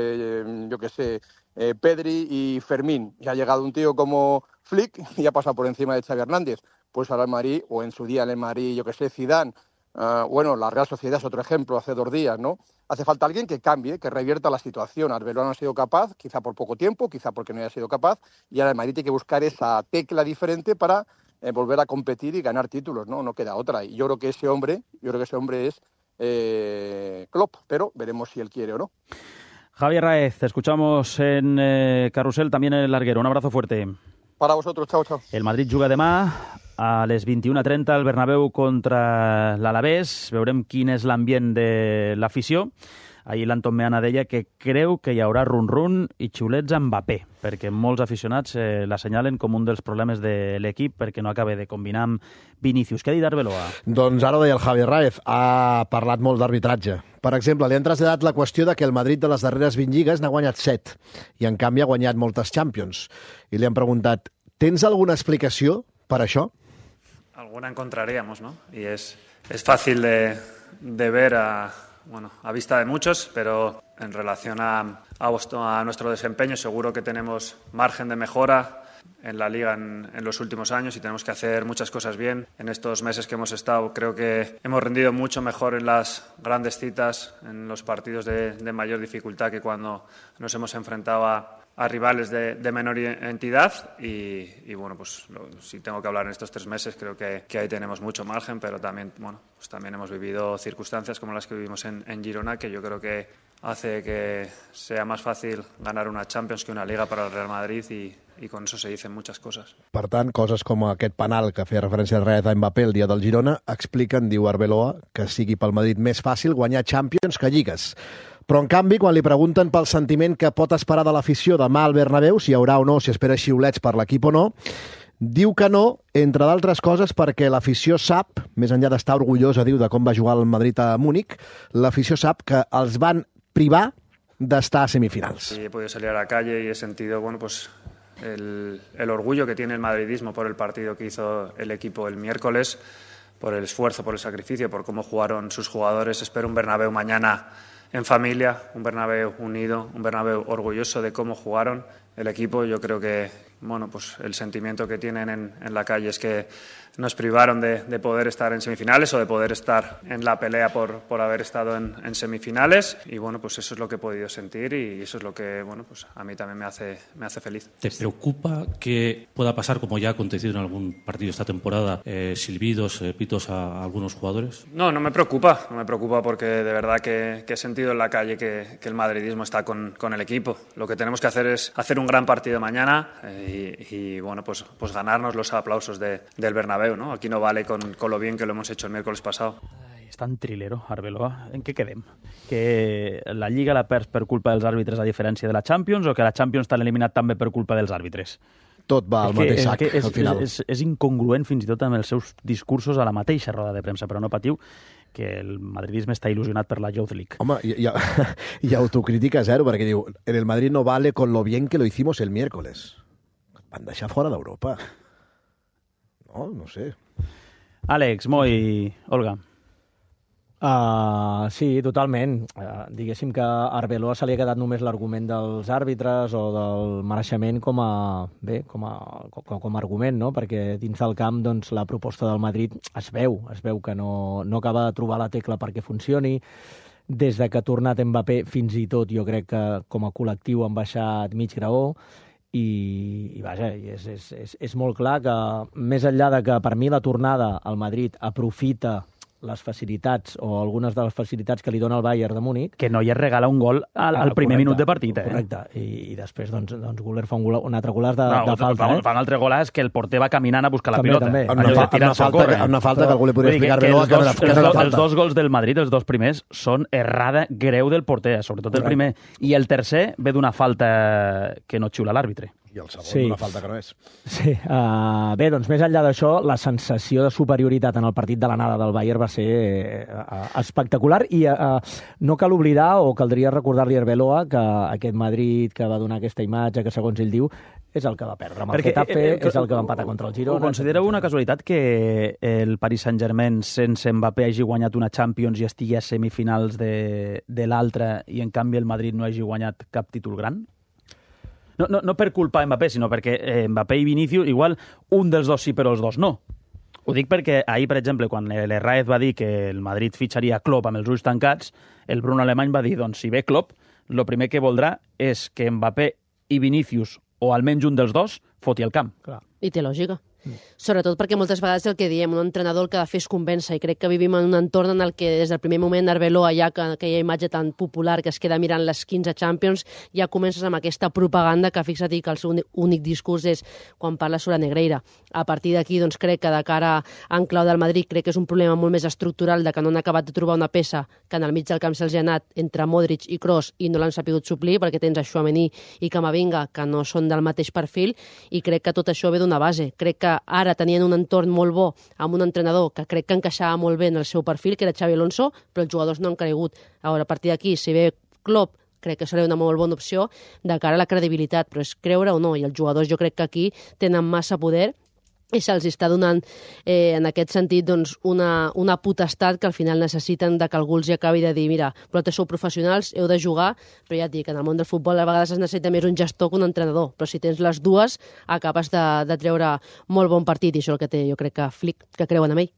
eh, yo qué sé, eh, Pedri y Fermín. Y ha llegado un tío como Flick y ha pasado por encima de Xavi Hernández. Pues ahora el Madrid, o en su día en el Madrid, yo que sé, Zidane, uh, bueno, la Real Sociedad es otro ejemplo, hace dos días, ¿no? Hace falta alguien que cambie, que revierta la situación. Arbeloa no ha sido capaz, quizá por poco tiempo, quizá porque no haya sido capaz, y ahora el Madrid tiene que buscar esa tecla diferente para eh, volver a competir y ganar títulos, ¿no? No queda otra. Y yo creo que ese hombre, yo creo que ese hombre es eh, Klopp, pero veremos si él quiere o no. Javier Raez, te escuchamos en eh, Carrusel, también en el Larguero. Un abrazo fuerte. Para vosotros, chao, chao. El Madrid juga demà a les vint-i-una trenta al Bernabéu contra l'Alavés. Veurem quin és l'ambient de l'afició. Ahir l'Anton Meana deia que creu que hi haurà run-run i xiulets a Mbappé, perquè molts aficionats eh, l'assenyalen com un dels problemes de l'equip perquè no acaba de combinar amb Vinicius. Què ha dit Arbeloa? Doncs ara ho deia el Javier Raez, ha parlat molt d'arbitratge. Per exemple, li han traslladat la qüestió de que el Madrid de les darreres vint lligues n'ha guanyat set i en canvi ha guanyat moltes Champions. I li han preguntat, ¿tens alguna explicació per això? Alguna encontraríamos, ¿no? Y es, es fácil de, de ver a... Bueno, a vista de muchos, pero en relación a, a, a nuestro desempeño seguro que tenemos margen de mejora en la Liga en, en los últimos años y tenemos que hacer muchas cosas bien. En estos meses que hemos estado creo que hemos rendido mucho mejor en las grandes citas, en los partidos de, de mayor dificultad que cuando nos hemos enfrentado a, a rivales de, de menor entidad y, y bueno, pues lo, si tengo que hablar en estos tres meses creo que, que ahí tenemos mucho margen, pero también, bueno, pues también hemos vivido circunstancias como las que vivimos en, en Girona, que yo creo que hace que sea más fácil ganar una Champions que una Liga para el Real Madrid y, i con eso se dicen muchas cosas. Per tant, coses com aquest penal que feia referència a Raez a Mbappé el dia del Girona expliquen, diu Arbeloa, que sigui pel Madrid més fàcil guanyar Champions que Lligues. Però, en canvi, quan li pregunten pel sentiment que pot esperar de l'afició demà al Bernabéu, si hi haurà o no, si espera xiulets per l'equip o no, Diu que no, entre d'altres coses, perquè l'afició sap, més enllà d'estar orgullosa, diu, de com va jugar el Madrid a Múnich, l'afició sap que els van privar d'estar a semifinals. Sí, he podido salir a la calle y he sentido, bueno, pues el, el orgullo que tiene el madridismo por el partido que hizo el equipo el miércoles, por el esfuerzo, por el sacrificio, por cómo jugaron sus jugadores. Espero un Bernabéu mañana en familia, un Bernabéu unido, un Bernabéu orgulloso de cómo jugaron el equipo. Yo creo que, bueno, pues el sentimiento que tienen en, en la calle es que nos privaron de, de poder estar en semifinales o de poder estar en la pelea por, por haber estado en, en semifinales, y bueno, pues eso es lo que he podido sentir y eso es lo que, bueno, pues a mí también me hace, me hace feliz. ¿Te preocupa que pueda pasar, como ya ha acontecido en algún partido esta temporada, eh, silbidos, eh, pitos a, a algunos jugadores? No, no me preocupa, no me preocupa porque de verdad que, que he sentido en la calle que, que el madridismo está con, con el equipo. Lo que tenemos que hacer es hacer un gran partido mañana eh, y, y bueno, pues, pues ganarnos los aplausos de, del Bernabéu, ¿no? Aquí no vale con, con lo bien que lo hemos hecho el miércoles pasado. És tan trilero, Arbeloa. En què quedem? Que la Lliga la perds per culpa dels àrbitres a diferència de la Champions, o que la Champions t'han eliminat també per culpa dels àrbitres? Tot va al mateix sac, és, al final. És, és, és incongruent fins i tot amb els seus discursos a la mateixa roda de premsa, però no patiu, que el madridisme està il·lusionat per la Youth League. Home, hi, hi, hi ha autocrítica zero, perquè diu, en el Madrid no vale con lo bien que lo hicimos el miércoles. Van deixar fora d'Europa. No, no sé. Àlex, Moi, Olga. Uh, sí, totalment. Uh, diguéssim que a Arbeloa se li ha quedat només l'argument dels àrbitres o del mereixement com a, bé, com a, com, com a argument, no? Perquè dins del camp doncs, la proposta del Madrid es veu, es veu que no, no acaba de trobar la tecla perquè funcioni. Des de que ha tornat Mbappé, fins i tot jo crec que com a col·lectiu han baixat mig graó. I, i vaja, és, és, és, és molt clar que, més enllà de que per mi la tornada al Madrid aprofita les facilitats o algunes de les facilitats que li dona el Bayern de Múnich... Que no hi regala un gol al, al primer correcte, minut de partit, eh? Correcte, i, i després doncs, doncs Güler fa un, gol, un altre golaç de, no, de falta, fa, eh? Fa un altre golaç que el porter va caminant a buscar també, la pilota. També. Amb una, fa, amb una, falta, que, amb una falta que algú li podria explicar bé, que, que, que, els, que, dos, que els, els dos gols del Madrid, els dos primers, són errada greu del porter, sobretot el primer. I el tercer ve d'una falta que no xiula l'àrbitre. I el segon, sí. una falta que no és. Sí. Uh, bé, doncs més enllà d'això, la sensació de superioritat en el partit de l'anada del Bayern va ser uh, espectacular i uh, no cal oblidar, o caldria recordar-li a Arbeloa, que aquest Madrid que va donar aquesta imatge, que segons ell diu, és el que va perdre amb el Perquè, Getafe, eh, eh, és el que va empatar contra el Girona. Ho considereu una casualitat que el Paris Saint-Germain, sense Mbappé, hagi guanyat una Champions i estigui a semifinals de, de l'altra, i en canvi el Madrid no hagi guanyat cap títol gran? No, no, no per culpa de Mbappé, sinó perquè eh, Mbappé i Vinícius, igual un dels dos sí, però els dos no. Ho dic perquè ahir, per exemple, quan l'Herráez va dir que el Madrid fitxaria Klopp amb els ulls tancats, el Bruno Alemany va dir, doncs, si ve Klopp, el primer que voldrà és que Mbappé i Vinícius, o almenys un dels dos, foti el camp. Clar. I té lògica. Mm. Sobretot perquè moltes vegades el que diem, un entrenador el que ha de fer és convèncer, i crec que vivim en un entorn en el que des del primer moment Arbeloa, ja que aquella imatge tan popular que es queda mirant les quinze Champions, ja comences amb aquesta propaganda que fixa't que el seu únic discurs és quan parla sobre Negreira. A partir d'aquí, doncs, crec que de cara en clau del Madrid, crec que és un problema molt més estructural de que no han acabat de trobar una peça que en el mig del camp se'ls ha anat entre Modric i Kroos i no l'han sapigut suplir, perquè tens a Tchouaméni i Camavinga, que no són del mateix perfil, i crec que tot això ve d'una base. Crec que ara tenien un entorn molt bo amb un entrenador que crec que encaixava molt bé en el seu perfil, que era Xabi Alonso, però els jugadors no han cregut. Ara, a partir d'aquí, si ve Klopp, crec que serà una molt bona opció de cara a la credibilitat, però és creure o no, i els jugadors jo crec que aquí tenen massa poder i se'ls està donant, eh, en aquest sentit, doncs, una, una potestat que al final necessiten de que algú els hi acabi de dir, mira, vosaltres sou professionals, heu de jugar, però ja et dic, en el món del futbol a vegades es necessita més un gestor que un entrenador, però si tens les dues acabes de, de treure molt bon partit, i això és el que té, jo crec que Flick, que creuen en ell.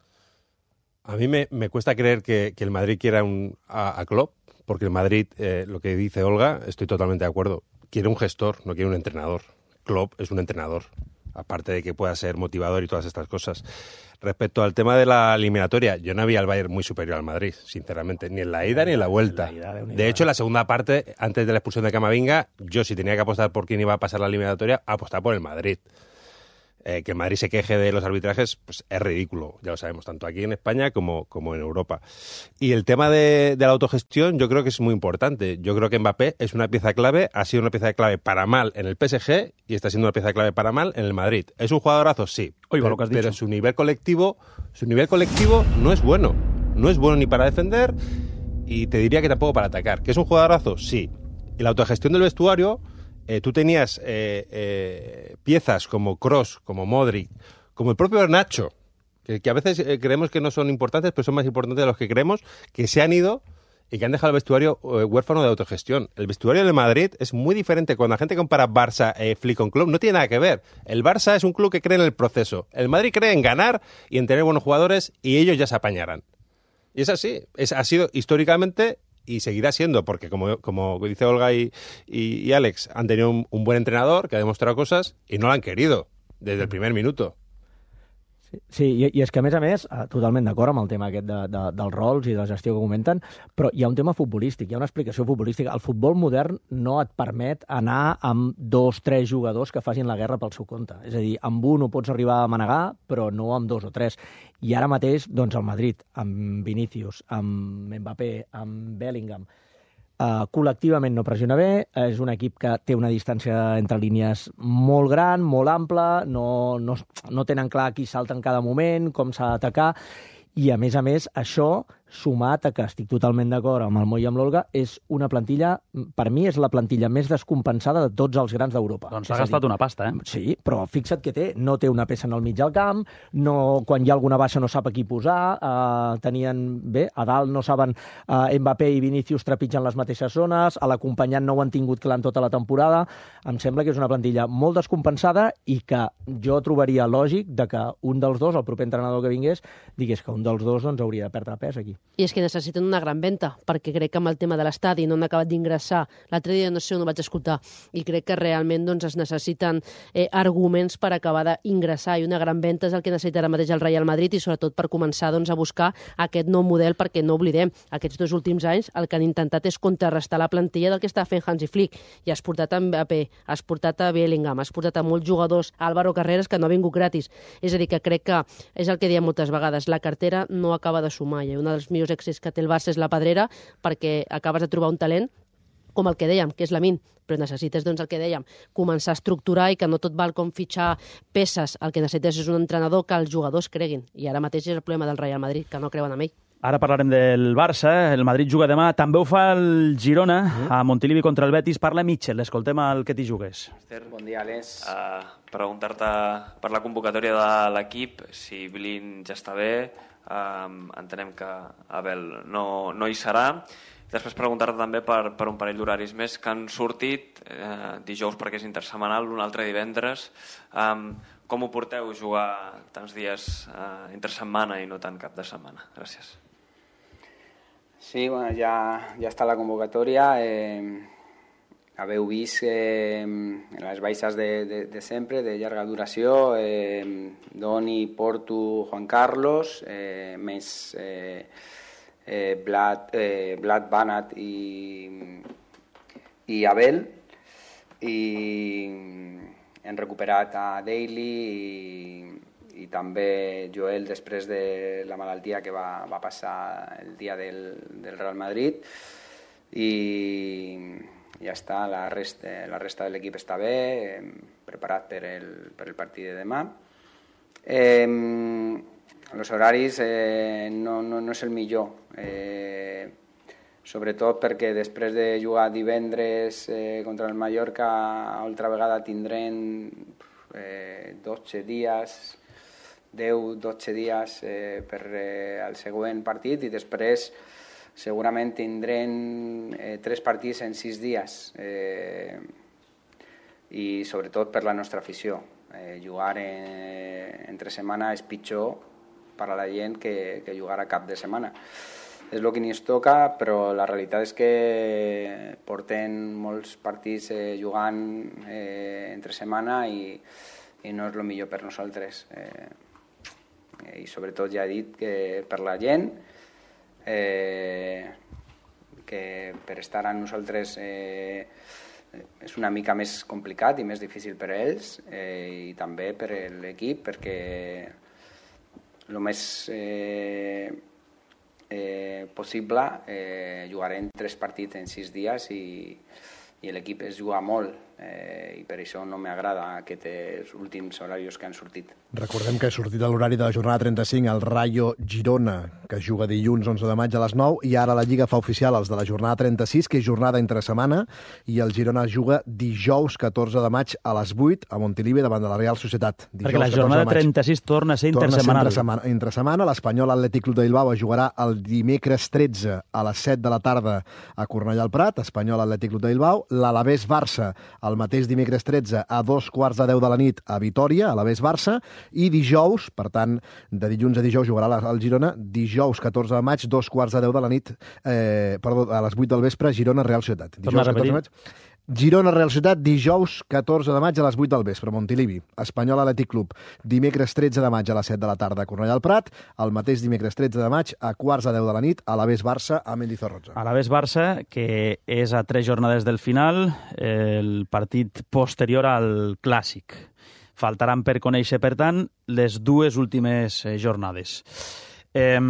A mí me, me cuesta creer que, que el Madrid quiera un, a, a Klopp, porque el Madrid, eh, lo que dice Olga, estoy totalmente de acuerdo, quiere un gestor, no quiere un entrenador. Klopp es un entrenador, aparte de que pueda ser motivador y todas estas cosas. Respecto al tema de la eliminatoria, yo no había al Bayern muy superior al Madrid, sinceramente, ni en la ida ni en la vuelta. De hecho, en la segunda parte, antes de la expulsión de Camavinga, yo si tenía que apostar por quién iba a pasar la eliminatoria, apostaba por el Madrid. Eh, que el Madrid se queje de los arbitrajes, pues es ridículo, ya lo sabemos, tanto aquí en España como, como en Europa. Y el tema de, de la autogestión yo creo que es muy importante. Yo creo que Mbappé es una pieza clave, ha sido una pieza clave para mal en el P S G y está siendo una pieza clave para mal en el Madrid. ¿Es un jugadorazo? Sí, Oiga, pero, lo que has pero dicho. su nivel colectivo, su nivel colectivo no es bueno. No es bueno ni para defender y te diría que tampoco para atacar. ¿Que es un jugadorazo? Sí. Y la autogestión del vestuario... Eh, tú tenías eh, eh, piezas como Kroos, como Modric, como el propio Nacho, que, que a veces eh, creemos que no son importantes, pero son más importantes de los que creemos, que se han ido y que han dejado el vestuario eh, huérfano de autogestión. El vestuario del Madrid es muy diferente. Cuando la gente compara Barça, eh, Flick con club, no tiene nada que ver. El Barça es un club que cree en el proceso. El Madrid cree en ganar y en tener buenos jugadores y ellos ya se apañarán. Y es así. Es, ha sido históricamente... y seguirá siendo, porque como, como dice Olga y, y, y Àlex, han tenido un, un buen entrenador que ha demostrado cosas y no lo han querido desde el primer minuto. Sí, i, i és que, a més a més, totalment d'acord amb el tema aquest de, de, dels rols i de la gestió que comenten, però hi ha un tema futbolístic, hi ha una explicació futbolística. El futbol modern no et permet anar amb dos, tres jugadors que facin la guerra pel seu compte. És a dir, amb un ho pots arribar a manegar, però no amb dos o tres. I ara mateix, doncs, el Madrid, amb Vinícius, amb Mbappé, amb Bellingham, Uh, col·lectivament no pressiona bé, és un equip que té una distància entre línies molt gran, molt ampla, no, no, no tenen clar qui salta en cada moment, com s'ha d'atacar, i a més a més això, sumat a que estic totalment d'acord amb el Moi i amb l'Olga, és una plantilla, per mi és la plantilla més descompensada de tots els grans d'Europa. Doncs s'ha gastat una pasta, eh? Sí, però fixa't que té, no té una peça en el mig del camp, no, quan hi ha alguna baixa no sap a qui posar, eh, tenien, bé, a dalt no saben, eh, Mbappé i Vinícius trepitgen les mateixes zones, a l'acompanyant no ho han tingut clar en tota la temporada, em sembla que és una plantilla molt descompensada i que jo trobaria lògic de que un dels dos, el proper entrenador que vingués, digués que un dels dos doncs, hauria de perdre pes aquí. I és que necessiten una gran venda, perquè crec que amb el tema de l'estadi no han acabat d'ingressar. L'altre dia no sé on ho vaig escoltar, i crec que realment doncs, es necessiten eh, arguments per acabar d'ingressar, i una gran venda és el que necessita ara mateix el Real Madrid, i sobretot per començar doncs, a buscar aquest nou model, perquè no oblidem, aquests dos últims anys el que han intentat és contrarrestar la plantilla del que està fent Hansi Flick, i has portat a Mbappé, has portat a Bellingham, has portat a molts jugadors, Álvaro Carreras, que no ha vingut gratis. És a dir, que crec que és el que diem moltes vegades, la cartera no acaba de sumar, i un dels millors èxits que té el Barça és la Pedrera, perquè acabes de trobar un talent com el que dèiem, que és Lamine, però necessites, doncs, el que dèiem, començar a estructurar i que no tot val com fitxar peces. El que necessites és un entrenador que els jugadors creguin, i ara mateix és el problema del Real Madrid, que no creuen en ell. Ara parlarem del Barça, el Madrid juga demà, també ho fa el Girona, Mm. a Montilivi contra el Betis, parla Mitchell, escoltem el que t'hi jugues. Bon dia, Ales. Uh, preguntar-te per la convocatòria de l'equip, si Blin ja està bé, uh, entenem que Abel no, no hi serà. Després preguntar-te també per, per un parell d'horaris més que han sortit, eh, dijous perquè és intersetmanal, un altre divendres. Um, com ho porteu jugar tants dies eh, entre setmana i no tant cap de setmana? Gràcies. Sí, bueno, ja, ja està la convocatòria. Eh, haveu vist eh, les baixes de, de, de sempre, de llarga duració, eh, Doni, Portu, Juan Carlos, eh, més eh, eh, Vlad, eh, Vlad Banat i, i Abel, i hem recuperat a Daily i, i també Joel després de la malaltia que va, va passar el dia del, del Real Madrid, i ja està, la resta, la resta de l'equip està bé, preparat per el, per el partit de demà. Eh, els horaris eh, no, no, no és el millor, eh, sobretot perquè després de jugar divendres eh, contra el Mallorca, altra vegada tindrem eh, dotze dies, deu dotze dies eh, per eh, el següent partit, i després segurament tindrem eh, tres partits en sis dies, eh, i sobretot per la nostra afició. Eh, jugar en, entre setmana és pitjor per a la gent que, que jugar a cap de setmana. És el que ni es toca, però la realitat és que portem molts partits eh, jugant eh, entre setmana i, i no és el millor per nosaltres. Eh, I sobretot ja he dit que per la gent, eh, que per estar amb nosaltres eh, és una mica més complicat i més difícil per a ells eh, i també per a l'equip, perquè el més eh, eh, possible eh, jugarem tres partits en sis dies i, i l'equip es juga molt eh, i per això no m'agrada aquests últims horaris que han sortit. Recordem que ha sortit a l'horari de la jornada trenta-cinc el Rayo Girona, que juga dilluns onze de maig a les nou, i ara la Lliga fa oficial els de la jornada trenta-sis, que és jornada entre setmana, i el Girona juga dijous catorze de maig a les vuit a Montilivi davant de la Real Societat. Dijous, perquè la jornada trenta-sis torna a ser intersetmanal. Torna a ser entre setmana. L'Espanyol Atlètic Club de Bilbao jugarà el dimecres tretze a les set de la tarda a Cornellà al Prat, Espanyol Atlètic Club de Bilbao. L'Alavés Barça el mateix dimecres tretze a dos quarts de deu de la nit a Vitòria, Alavés Barça, i dijous, per tant, de dilluns a dijous jugarà el Girona, dijous catorze de maig, dos quarts de deu de la nit, eh, perdó, a les vuit del vespre, Girona Real Societat. Dijous, catorze de maig, Girona Real Societat, dijous catorze de maig a les vuit del vespre, Montilivi. Espanyol Atlètic Club, dimecres tretze de maig a les set de la tarda a Cornellà al Prat, el mateix dimecres tretze de maig a quarts de deu de la nit a l'Alavés Barça a Mendizorroza. Alavés Barça, que és a tres jornades del final, el partit posterior al Clàssic. Faltaran per conèixer, per tant, les dues últimes jornades. Eh,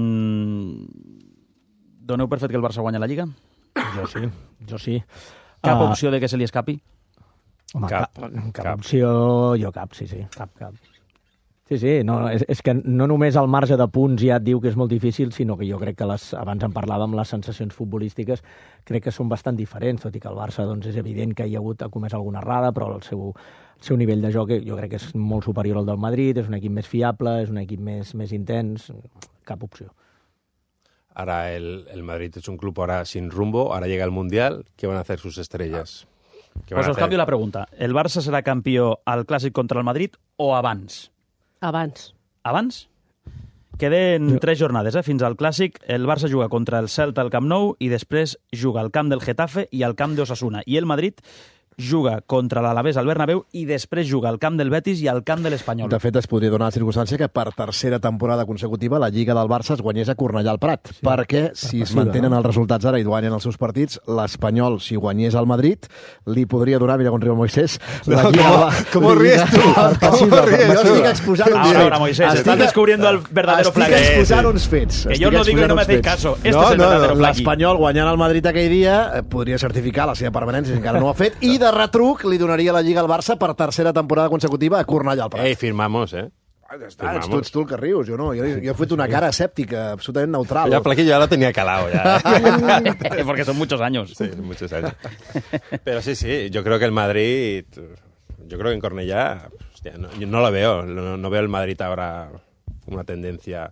doneu per fet que el Barça guanya la Lliga? Jo sí, jo sí. Cap uh, opció de que se li escapi? Home, Cap, cap, cap, cap. opció, jo cap, sí, sí, cap, cap. Sí, sí, no, és, és que no només el marge de punts ja et diu que és molt difícil, sinó que jo crec que les, abans en parlàvem, les sensacions futbolístiques crec que són bastant diferents, tot i que el Barça doncs, és evident que hi ha hagut, ha comès alguna errada, però el seu, el seu nivell de joc jo crec que és molt superior al del Madrid, és un equip més fiable, és un equip més, més intens, cap opció. Ahora el, el Madrid es un club ahora sin rumbo, ahora llega el Mundial, ¿qué van a hacer sus estrellas? ¿Qué van Pues a os hacer? cambio la pregunta. ¿El Barça serà campió al Clàssic contra el Madrid o abans? Abans. Abans? Queden tres jornades, eh? Fins al Clàssic. El Barça juga contra el Celta al Camp Nou i després juga al camp del Getafe i al camp d'Osasuna. I el Madrid juga contra l'Alavés al Bernabéu i després juga al camp del Betis i al camp de l'Espanyol. De fet, es podria donar la circumstància que per tercera temporada consecutiva la Lliga del Barça es guanyés a Cornellà al Prat, sí, perquè si es passiva, mantenen no? els resultats ara i guanyen els seus partits, l'Espanyol, si guanyés al Madrid, li podria donar, mira com riu Moisés, la No, Lliga... ¿cómo- cómo ries tu? ¿Cómo ries Jo tu? estic exposant uns Ahora, fets. ahora, Moisés, Estic- estás descubriendo el verdadero estic flaque. exposant uns fets. Que Estic yo no digo y no me exposant hacéis uns fets. caso. Este es el verdadero flaque. L'Espanyol guanyant el Madrid aquell dia eh, podria certificar la seva permanència, encara no ho ha fet, i de retruc li donaria la Lliga al Barça per tercera temporada consecutiva a Cornellà al Prat. Ey, firmamos, ¿eh? Ah, ets tu, ets tu el que rius, jo no. Jo, jo he fet una cara escèptica, absolutament neutral. Ya Flaquillo ya lo tenía calado ya. Porque son muchos años. Sí, muchos años. Pero sí, sí, yo creo que el Madrid, yo creo que en Cornellá, hostia, no, yo no lo veo, no, no veo el Madrid ahora una tendencia.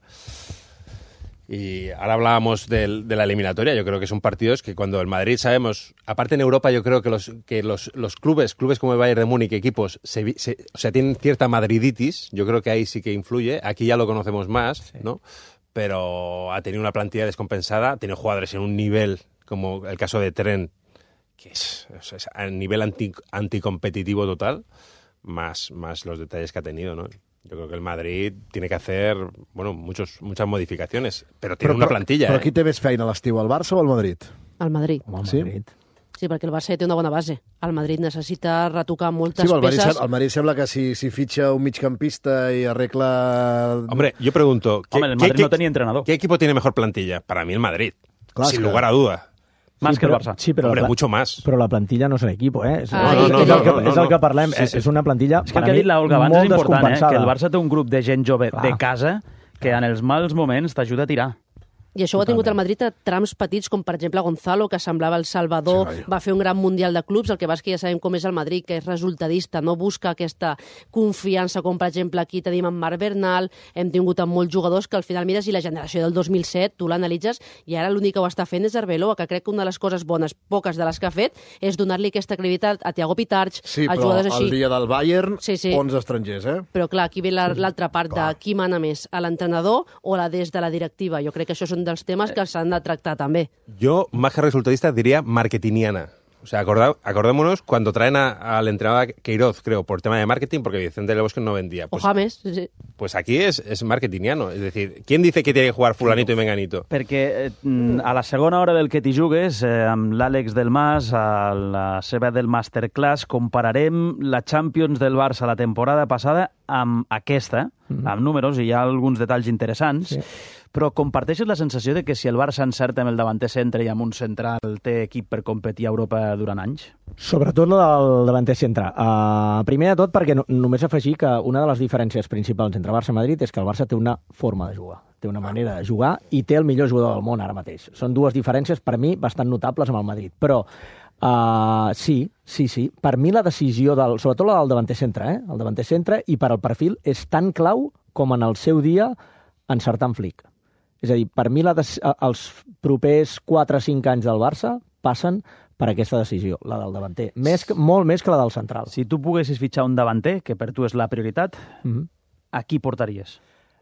Y ahora hablábamos del, de la eliminatoria, yo creo que son partidos que cuando el Madrid sabemos, aparte en Europa yo creo que los, que los, los clubes, clubes como el Bayern de Múnich, equipos, se, vi- se- o sea, tienen cierta madriditis, yo creo que ahí sí que influye, aquí ya lo conocemos más, sí, ¿no? Pero ha tenido una plantilla descompensada, ha tenido jugadores en un nivel, como el caso de Trent, que es, o sea, es a nivel anti, anticompetitivo total, más, más los detalles que ha tenido, ¿no? Yo creo que el Madrid tiene que hacer, bueno, muchos, muchas modificaciones, pero tiene Però, una però, plantilla. però ¿eh? qui té més feina, l'estiu, el Barça o el Madrid? El Madrid. Home, el Sí? Madrid. Sí, perquè el Barça ja té una bona base. El Madrid necessita retocar moltes Sí, el Madrid, peces. sem- el Madrid sembla que si, si fitxa un migcampista i arregla... Hombre, yo pregunto, ¿qué, Hombre, el qué- Madrid qué- no tenía entrenador. ¿qué equipo tiene mejor plantilla? Para mí el Madrid, Clar, sin és que- lugar a duda. Más Sí, que el però- Barça. Sí, però Hombre, la pla- mucho más. Però la plantilla no és un equip, eh? És, Ah, és, no, no, és, el no, que, no, és el no. que parlem. Sí, És, sí. és una plantilla, És que per el que a ha mi, dit l'Olga abans molt és important, eh? descompensada. Que el Barça té un grup de gent jove Clar. de casa que en els mals moments t'ajuda a tirar. I això ho ha tingut el Madrid a trams petits, com per exemple Gonzalo, que semblava el Salvador, Sí, va fer un gran Mundial de clubs, el que va és que ja sabem com és el Madrid, que és resultadista, no busca aquesta confiança, com per exemple aquí tenim en Marc Bernal, hem tingut amb molts jugadors que al final mires i la generació del dos mil set, tu l'analitzes, i ara l'únic que ho està fent és Arbeloa, que crec que una de les coses bones, poques de les que ha fet, és donar-li aquesta credibilitat a Thiago Pitarch, Sí, a però jugadors així. el dia del Bayern, Sí, sí. onze estrangers, eh? Però clar, aquí ve la- l'altra part de qui mana més, a l'entrenador o la des de la directiva. Jo crec que això són dels temes que s'han de tractar també. Yo, más que resultadista, diría marketingiana. O sea, acorda, acordémonos cuando traen a- al entrenador Queiroz, creo, por tema de marketing, porque Vicente del Bosque no vendía. Pues, O James, sí, sí. pues aquí es, es marketingiano. Es decir, ¿quién dice que tiene que jugar fulanito y menganito? Perquè eh, a la segona hora del que t'hi jugues, eh, amb l'Àlex del Mas, a la seva del Masterclass, compararem la Champions del Barça la temporada passada amb aquesta, Mhm. amb números, i hi ha alguns detalls interessants, Sí. però comparteixes la sensació de que si el Barça encerta amb el davanter centre i amb un central té equip per competir a Europa durant anys? Sobretot la del davanter centre. Uh, primer de tot, perquè no, només afegir que una de les diferències principals entre Barça i Madrid és que el Barça té una forma de jugar, té una manera de jugar i té el millor jugador del món ara mateix. Són dues diferències, per mi, bastant notables amb el Madrid. Però uh, sí, sí, sí. Per mi la decisió, del, sobretot la del davanter centre, eh? el davanter centre, i per al perfil, és tan clau com en el seu dia encertar en Flick. És a dir, per mi la des... els propers quatre o cinc anys del Barça passen per aquesta decisió, la del davanter. Més que, molt més que la del central. Si tu poguessis fitxar un davanter, que per tu és la prioritat, Mm-hmm. a qui portaries?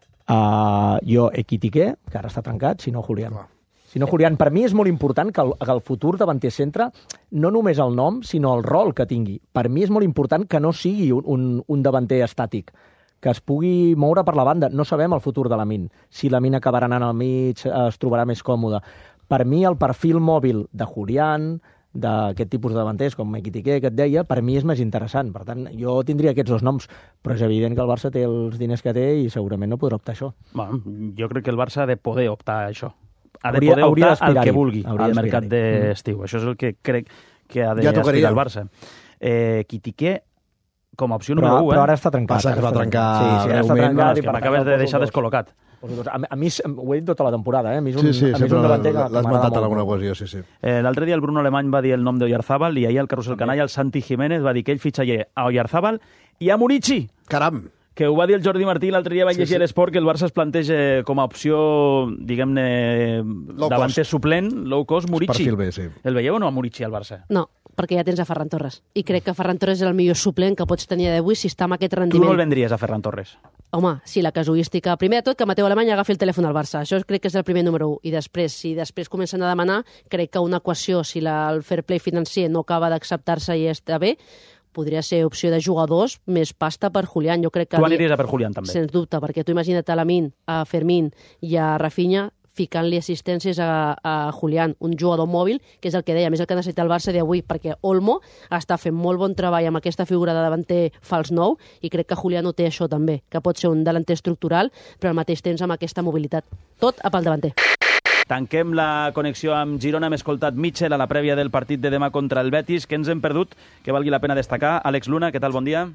Uh, jo, Ekitike, que ara està trencat, si no Julián. Si no Julián, per mi és molt important que el, que el futur davanter centre, no només el nom, sinó el rol que tingui. Per mi és molt important que no sigui un, un, un davanter estàtic, que es pugui moure per la banda. No sabem el futur de la Min. Si la Min acabarà anant al mig, es trobarà més còmode. Per mi, el perfil mòbil de Julián, d'aquest tipus de davanters, com Ekitike, que et deia, per mi és més interessant. Per tant, jo tindria aquests dos noms, però és evident que el Barça té els diners que té i segurament no podrà optar a això. Bueno, jo crec que el Barça ha de poder optar a això. Ha de Hauria- poder hauria optar al d'aspirar-hi. que vulgui, Hauria al mercat d'aspirar-hi. d'estiu. Això és el que crec que ha de Ja tocaria. aspirar el Barça. Eh, Ekitike, com a opció Però- número u, eh? però ara està trencat, Passa que ara va està trencar trencat. Sí, sí, ara està greument. trencat No, i és que per m'acabes tant de el deixar poso descol·locat. A, a mi s- ho he dit tota la temporada, eh? A mi és un, Sí, sí, a mi és sempre un davanter que, l'has que m'agrada matat en molt. alguna ocasió, sí, sí. Eh, L'altre dia el Bruno Alemany va dir el nom d'Oyarzabal i ahir al Carrusel Canalla el Santi Jiménez va dir que ell fitxaria a Oyarzabal i a Murici. Caram! Que ho va dir el Jordi Martí l'altre dia, vaig Sí, llegir sí. a l'Esport, que el Barça es planteja com a opció, diguem-ne, davanter suplent, low cost, Murici. Perfil bé, sí. El veieu o no a Murici al Barça? No, perquè ja tens a Ferran Torres. I crec que Ferran Torres és el millor suplent que pots tenir d'avui si està amb aquest Tu no rendiment. el vendries a Ferran Torres? Home, sí, la casuística. Primer de tot, que Mateu Alemany agafi el telèfon al Barça. Això crec que és el primer número un. I després, si després comencen a demanar, crec que una equació, si la, el fair play financer no acaba d'acceptar-se i està bé, podria ser opció de jugadors més pasta per Julián. Jo crec que Tu aniries a per Julián, també. Sens dubte, perquè tu imagina't a Lamine, a Fermín i a Rafinha ficant-li assistències a, a Julián, un jugador mòbil, que és el que deia, més el que necessita el Barça d'avui, perquè Olmo està fent molt bon treball amb aquesta figura de davanter fals nou, i crec que Julián ho té això també, que pot ser un delanter estructural, però al mateix temps amb aquesta mobilitat. Tot a pel davanter. Tanquem la connexió amb Girona. Hem escoltat Mitchell a la prèvia del partit de demà contra el Betis. Que ens hem perdut? Que valgui la pena destacar. Àlex Luna, què tal? Bon dia.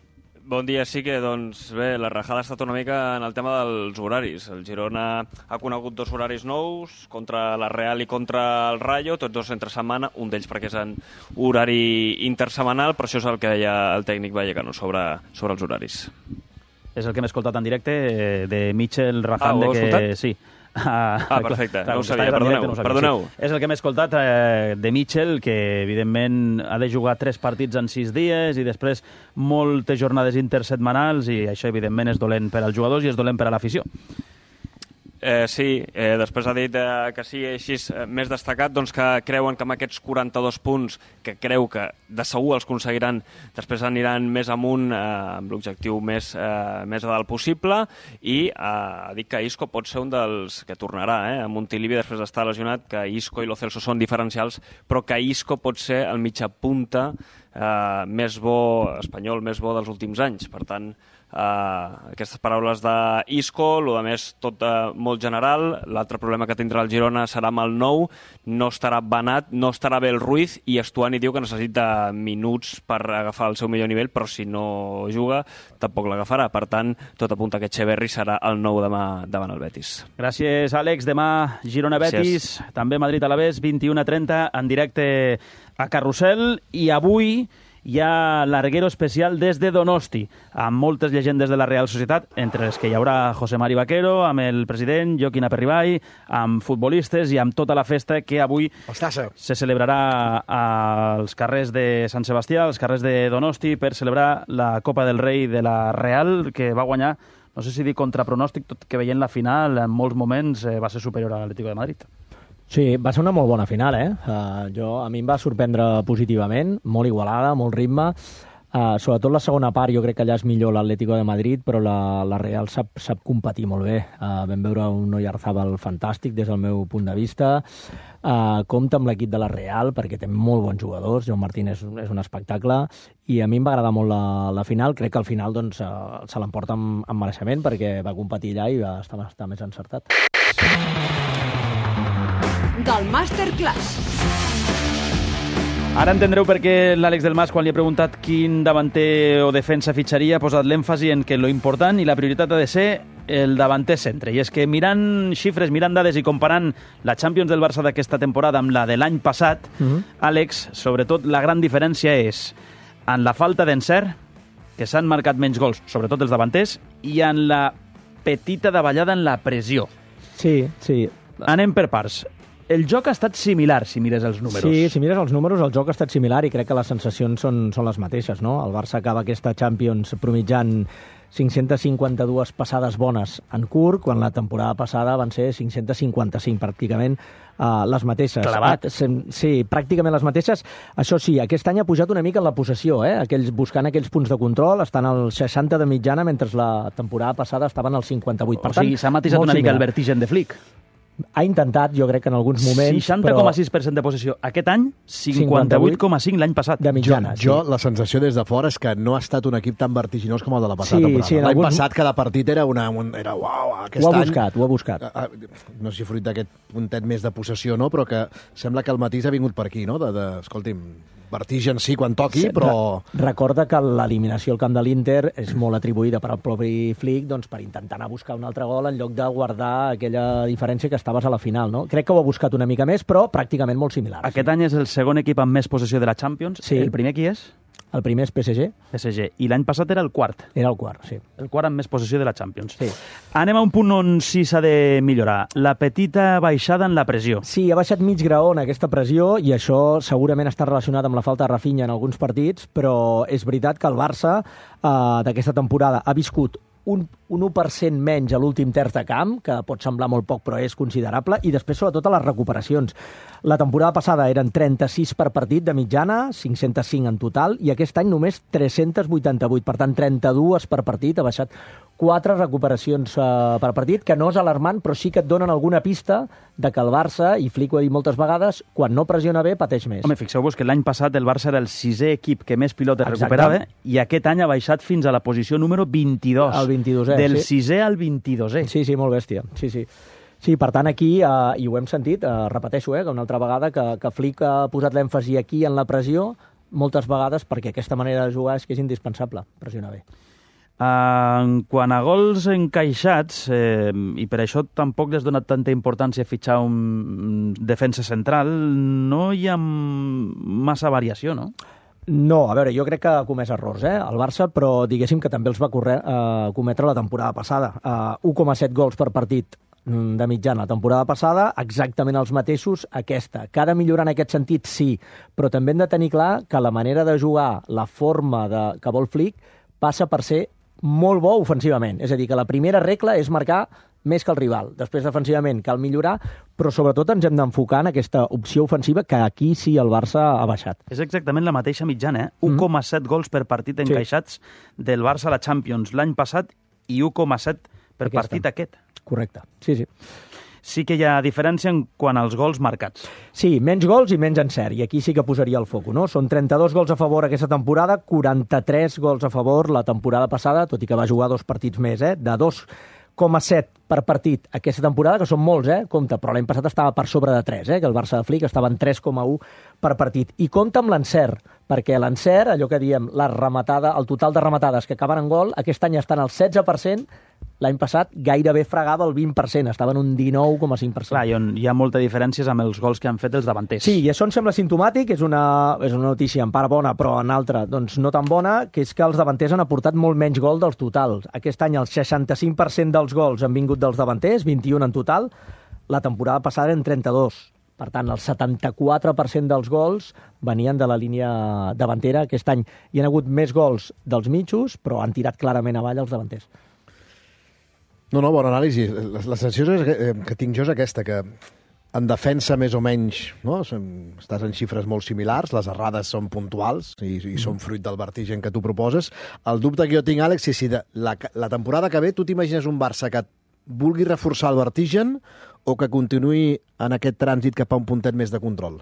Bon dia, sí que, doncs, bé, la rajada ha estat una mica en el tema dels horaris. El Girona ha conegut dos horaris nous, contra la Real i contra el Rayo, tots dos entre setmana, un d'ells perquè és en horari intersemanal, però això és el que deia el tècnic Vallecano sobre, sobre els horaris. És el que hem escoltat en directe eh, de Mitchell Ah, Rajande, ho heu que escoltat? sí. Ah, perfecte, no ho com que sabia, estaves en perdoneu, directe, no ho sabia, perdoneu. Sí. És el que hem escoltat eh, de Mitchell, que evidentment ha de jugar tres partits en sis dies i després moltes jornades intersetmanals, i això evidentment és dolent per als jugadors i és dolent per a l'afició. Eh, sí, eh, després ha dit eh, que sí, així eh, més destacat, doncs que creuen que amb aquests quaranta-dos punts, que creu que de segur els aconseguiran, després aniran més amunt eh, amb l'objectiu més, eh, més a dalt possible, i eh, ha dit que Isco pot ser un dels que tornarà, eh, a Montilivi després d'estar lesionat, que Isco i Lo Celso són diferencials, però que Isco pot ser el mitja punta eh, més bo, espanyol més bo dels últims anys. Per tant, Uh, aquestes paraules d'Isco, el de més tot uh, molt general. L'altre problema que tindrà el Girona serà amb el nou, no estarà Banat, no estarà bé el Ruiz, i Estuani diu que necessita minuts per agafar el seu millor nivell, però si no juga tampoc l'agafarà. Per tant, tot apunta que Echeverri serà el nou demà davant el Betis. Gràcies, Àlex. Demà Girona-Betis, també Madrid-Alavés, vint-i-una trenta, en directe a Carrusel, i avui hi ha larguero especial des de Donosti, amb moltes llegendes de la Real Societat, entre les que hi haurà José Mari Vaquero, amb el president Joaquín Aperribay, amb futbolistes i amb tota la festa que avui Ostassa. se celebrarà als carrers de Sant Sebastià, als carrers de Donosti, per celebrar la Copa del Rei de la Real, que va guanyar, no sé si dir contra pronòstic, tot que veient la final en molts moments eh, va ser superior a l'Atlético de Madrid. Sí, va ser una molt bona final, eh? Uh, jo, a mi em va sorprendre positivament, molt igualada, molt ritme. Uh, sobretot la segona part, jo crec que allà és millor l'Atlético de Madrid, però la, la Real sap, sap competir molt bé. Uh, vam veure un Oyarzábal fantàstic des del meu punt de vista. Uh, compta amb l'equip de la Real, perquè té molt bons jugadors. Joan Martín és, és un espectacle, i a mi em va agradar molt la, la final. Crec que al final doncs, uh, se l'emporta amb, amb mereixement, perquè va competir allà i va estar, estar més encertat. Del Masterclass. Ara entendreu per què l'Àlex del Mas, quan li he preguntat quin davanter o defensa fitxaria, ha posat l'èmfasi en que lo important i la prioritat ha de ser el davanter centre. I és que mirant xifres, mirant dades i comparant la Champions del Barça d'aquesta temporada amb la de l'any passat, mm-hmm. Àlex, sobretot la gran diferència és en la falta d'encert, que s'han marcat menys gols, sobretot els davanters, i en la petita davallada en la pressió. Sí, sí. Anem per parts. El joc ha estat similar, si mires els números. Sí, si mires els números, el joc ha estat similar i crec que les sensacions són, són les mateixes, no? El Barça acaba aquesta Champions promitjant cinc-centes cinquanta-dues passades bones en curt, quan la temporada passada van ser cinc-centes cinquanta-cinc, pràcticament uh, les mateixes. Clavat. Sí, pràcticament les mateixes. Això sí, aquest any ha pujat una mica en la possessió, eh? Aquells, buscant aquells punts de control, estan al seixanta de mitjana, mentre la temporada passada estaven al cinquanta-vuit. Per o sigui, s'ha matisat una mica el vertigen de Flick. Ha intentat, jo crec que en alguns moments... seixanta coma sis per cent de possessió aquest any, cinquanta-vuit coma cinc l'any passat. De mitjana, jo, jo, sí. la sensació des de fora és que no ha estat un equip tan vertiginós com el de la passada sí, temporada. Sí, l'any alguns... passat cada partit era una... Un, era uau, aquest ho ha any... buscat, ho ha buscat. No sé si fruit d'aquest puntet més de possessió, no? Però que sembla que el matís ha vingut per aquí, no? De, de, escolti'm, vertigen sí quan toqui, sí, però... Re recorda que l'eliminació al camp de l'Inter és molt atribuïda per al propi Flick, doncs, per intentar anar a buscar un altre gol en lloc de guardar aquella diferència que estaves a la final, no? Crec que ho ha buscat una mica més, però pràcticament molt similar. Aquest sí. any és el segon equip amb més possessió de la Champions. Sí. El primer qui és? El primer és P S G. P S G. I l'any passat era el quart. Era el quart, sí. El quart amb més possessió de la Champions. Sí. Anem a un punt on sí s'ha de millorar. La petita baixada en la pressió. Sí, ha baixat mig graó en aquesta pressió i això segurament està relacionat amb la falta de Rafinha en alguns partits, però és veritat que el Barça eh, d'aquesta temporada ha viscut un, un u per cent menys a l'últim terç de camp, que pot semblar molt poc però és considerable, i després sobretot a les recuperacions. La temporada passada eren trenta-sis per partit de mitjana, cinc-centes cinc en total, i aquest any només tres-centes vuitanta-vuit, per tant trenta-dues per partit, ha baixat quatre recuperacions eh, per partit, que no és alarmant, però sí que et donen alguna pista de que el Barça, i Flick ho ha dit moltes vegades, quan no pressiona bé, pateix més. Home, fixeu-vos que l'any passat el Barça era el sisè equip que més pilotes Exacte. recuperava, i aquest any ha baixat fins a la posició número vint-i-dos. El vint-i-dosè, Del sí. sisè al vint-i-dosè. Sí, sí, molt bèstia. Sí, sí. Sí, per tant, aquí, eh, i ho hem sentit, eh, repeteixo, eh, que una altra vegada, que, que Flick ha posat l'èmfasi aquí en la pressió, moltes vegades, perquè aquesta manera de jugar és que és indispensable, pressionar bé. En quant a gols encaixats, eh, i per això tampoc li has donat tanta importància a fitxar un defensa central, no hi ha massa variació, no? No, a veure, jo crec que ha comès errors, eh, el Barça, però diguéssim que també els va correr, eh, cometre la temporada passada. Eh, u coma set gols per partit de mitjana la temporada passada, exactament els mateixos aquesta. Que ha de millorar en aquest sentit, sí, però també hem de tenir clar que la manera de jugar, la forma de, que vol Flick, passa per ser molt bo ofensivament. És a dir, que la primera regla és marcar més que el rival. Després, defensivament, cal millorar, però sobretot ens hem d'enfocar en aquesta opció ofensiva que aquí sí el Barça ha baixat. És exactament la mateixa mitjana, eh? u coma set gols per partit encaixats sí. del Barça a la Champions l'any passat i u coma set per Aquesta. partit aquest. Correcte, sí, sí. Sí que hi ha diferència en quant als gols marcats. Sí, menys gols i menys encert, i aquí sí que posaria el foco, no? Són trenta-dos gols a favor aquesta temporada, quaranta-tres gols a favor la temporada passada, tot i que va jugar dos partits més, eh? De dos coma set per partit aquesta temporada, que són molts, eh? Compte, però l'any passat estava per sobre de tres, eh? Que el Barça de Flick estava en tres coma u per partit. I compta amb l'encert, perquè l'encert, allò que diem, la rematada, el total de rematades que acaben en gol, aquest any estan al setze per cent, l'any passat gairebé fregava el vint per cent, estava en un dinou coma cinc per cent. Clar, hi ha moltes diferències amb els gols que han fet els davanters. Sí, i això em sembla simptomàtic, és una, és una notícia en part bona, però en altra doncs no tan bona, que és que els davanters han aportat molt menys gol dels totals. Aquest any el seixanta-cinc per cent dels gols han vingut dels davanters, vint-i-un en total, la temporada passada en trenta-dos. Per tant, el setanta-quatre per cent dels gols venien de la línia davantera aquest any. Hi ha hagut més gols dels mitjos, però han tirat clarament avall els davanters. No, no, bona anàlisi. La, la sensació que, que tinc jo és aquesta, que en defensa més o menys, no? Estàs en xifres molt similars, les errades són puntuals i, i són fruit del vertigen que tu proposes. El dubte que jo tinc, Àlex, és si de la, la temporada que ve tu t'imagines un Barça que vulgui reforçar el vertigen o que continuï en aquest trànsit cap a un puntet més de control.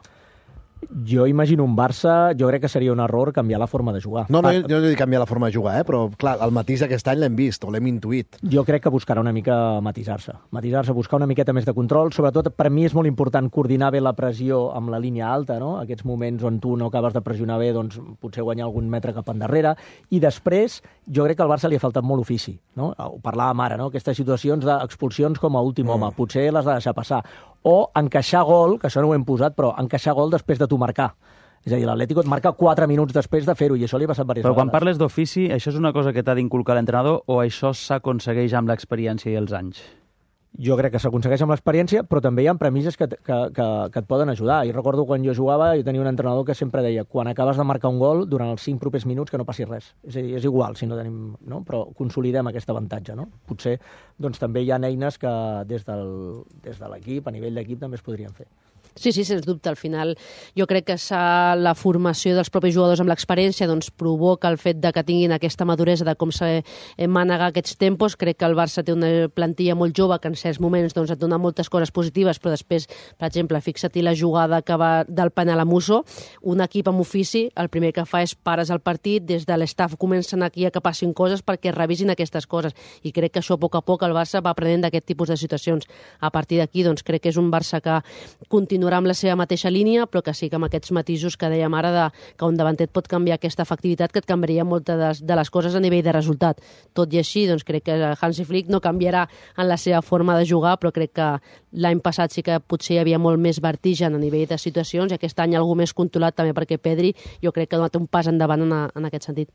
Jo imagino un Barça, jo crec que seria un error canviar la forma de jugar. No, no, jo, jo no dic canviar la forma de jugar, eh? Però clar, el matís aquest any l'hem vist, o l'hem intuït. Jo crec que buscarà una mica matisar-se. Matisar-se, buscar una miqueta més de control. Sobretot, per mi és molt important coordinar bé la pressió amb la línia alta, no? Aquests moments on tu no acabes de pressionar bé, doncs potser guanyar algun metre cap endarrere. I després, jo crec que al Barça li ha faltat molt ofici, no? Ho parlàvem ara, no? Aquestes situacions d'expulsions com a últim home, mm. potser les de deixar passar. O encaixar gol, que això no ho hem posat, però encaixar gol després de tu marcar. És a dir, l'Atlético et marca quatre minuts després de fer-ho, i això li ha passat diverses però vegades. Quan parles d'ofici, això és una cosa que t'ha d'inculcar l'entrenador o això s'aconsegueix amb l'experiència i els anys? Jo crec que s'aconsegueix amb l'experiència, però també hi ha premisses que, que, que, que et poden ajudar. I recordo quan jo jugava, jo tenia un entrenador que sempre deia quan acabes de marcar un gol, durant els cinc propers minuts que no passi res. És a dir, és igual si no tenim... No? Però consolidem aquest avantatge, no? Potser doncs, també hi ha eines que des, del, des de l'equip, a nivell d'equip, també es podrien fer. Sí, sí, sens dubte. Al final jo crec que la formació dels propis jugadors amb l'experiència doncs, provoca el fet de que tinguin aquesta maduresa de com se manegar aquests tempos. Crec que el Barça té una plantilla molt jove que en certs moments doncs, et dona moltes coses positives, però després, per exemple, fixa-t'hi la jugada que va del penal a Musso, un equip amb ofici, el primer que fa és pares al partit, des de l'estaf comencen aquí a que passin coses perquè revisin aquestes coses. I crec que això, a poc a poc, el Barça va aprenent d'aquest tipus de situacions. A partir d'aquí, doncs, crec que és un Barça que continua amb la seva mateixa línia, però que sí que amb aquests matisos que dèiem ara de que un davanter pot canviar aquesta efectivitat, que et canviaria moltes de, de les coses a nivell de resultat. Tot i així, doncs crec que Hansi Flick no canviarà en la seva forma de jugar, però crec que l'any passat sí que potser hi havia molt més vertigen a nivell de situacions i aquest any algú més controlat també perquè Pedri jo crec que ha donat un pas endavant en, a, en aquest sentit.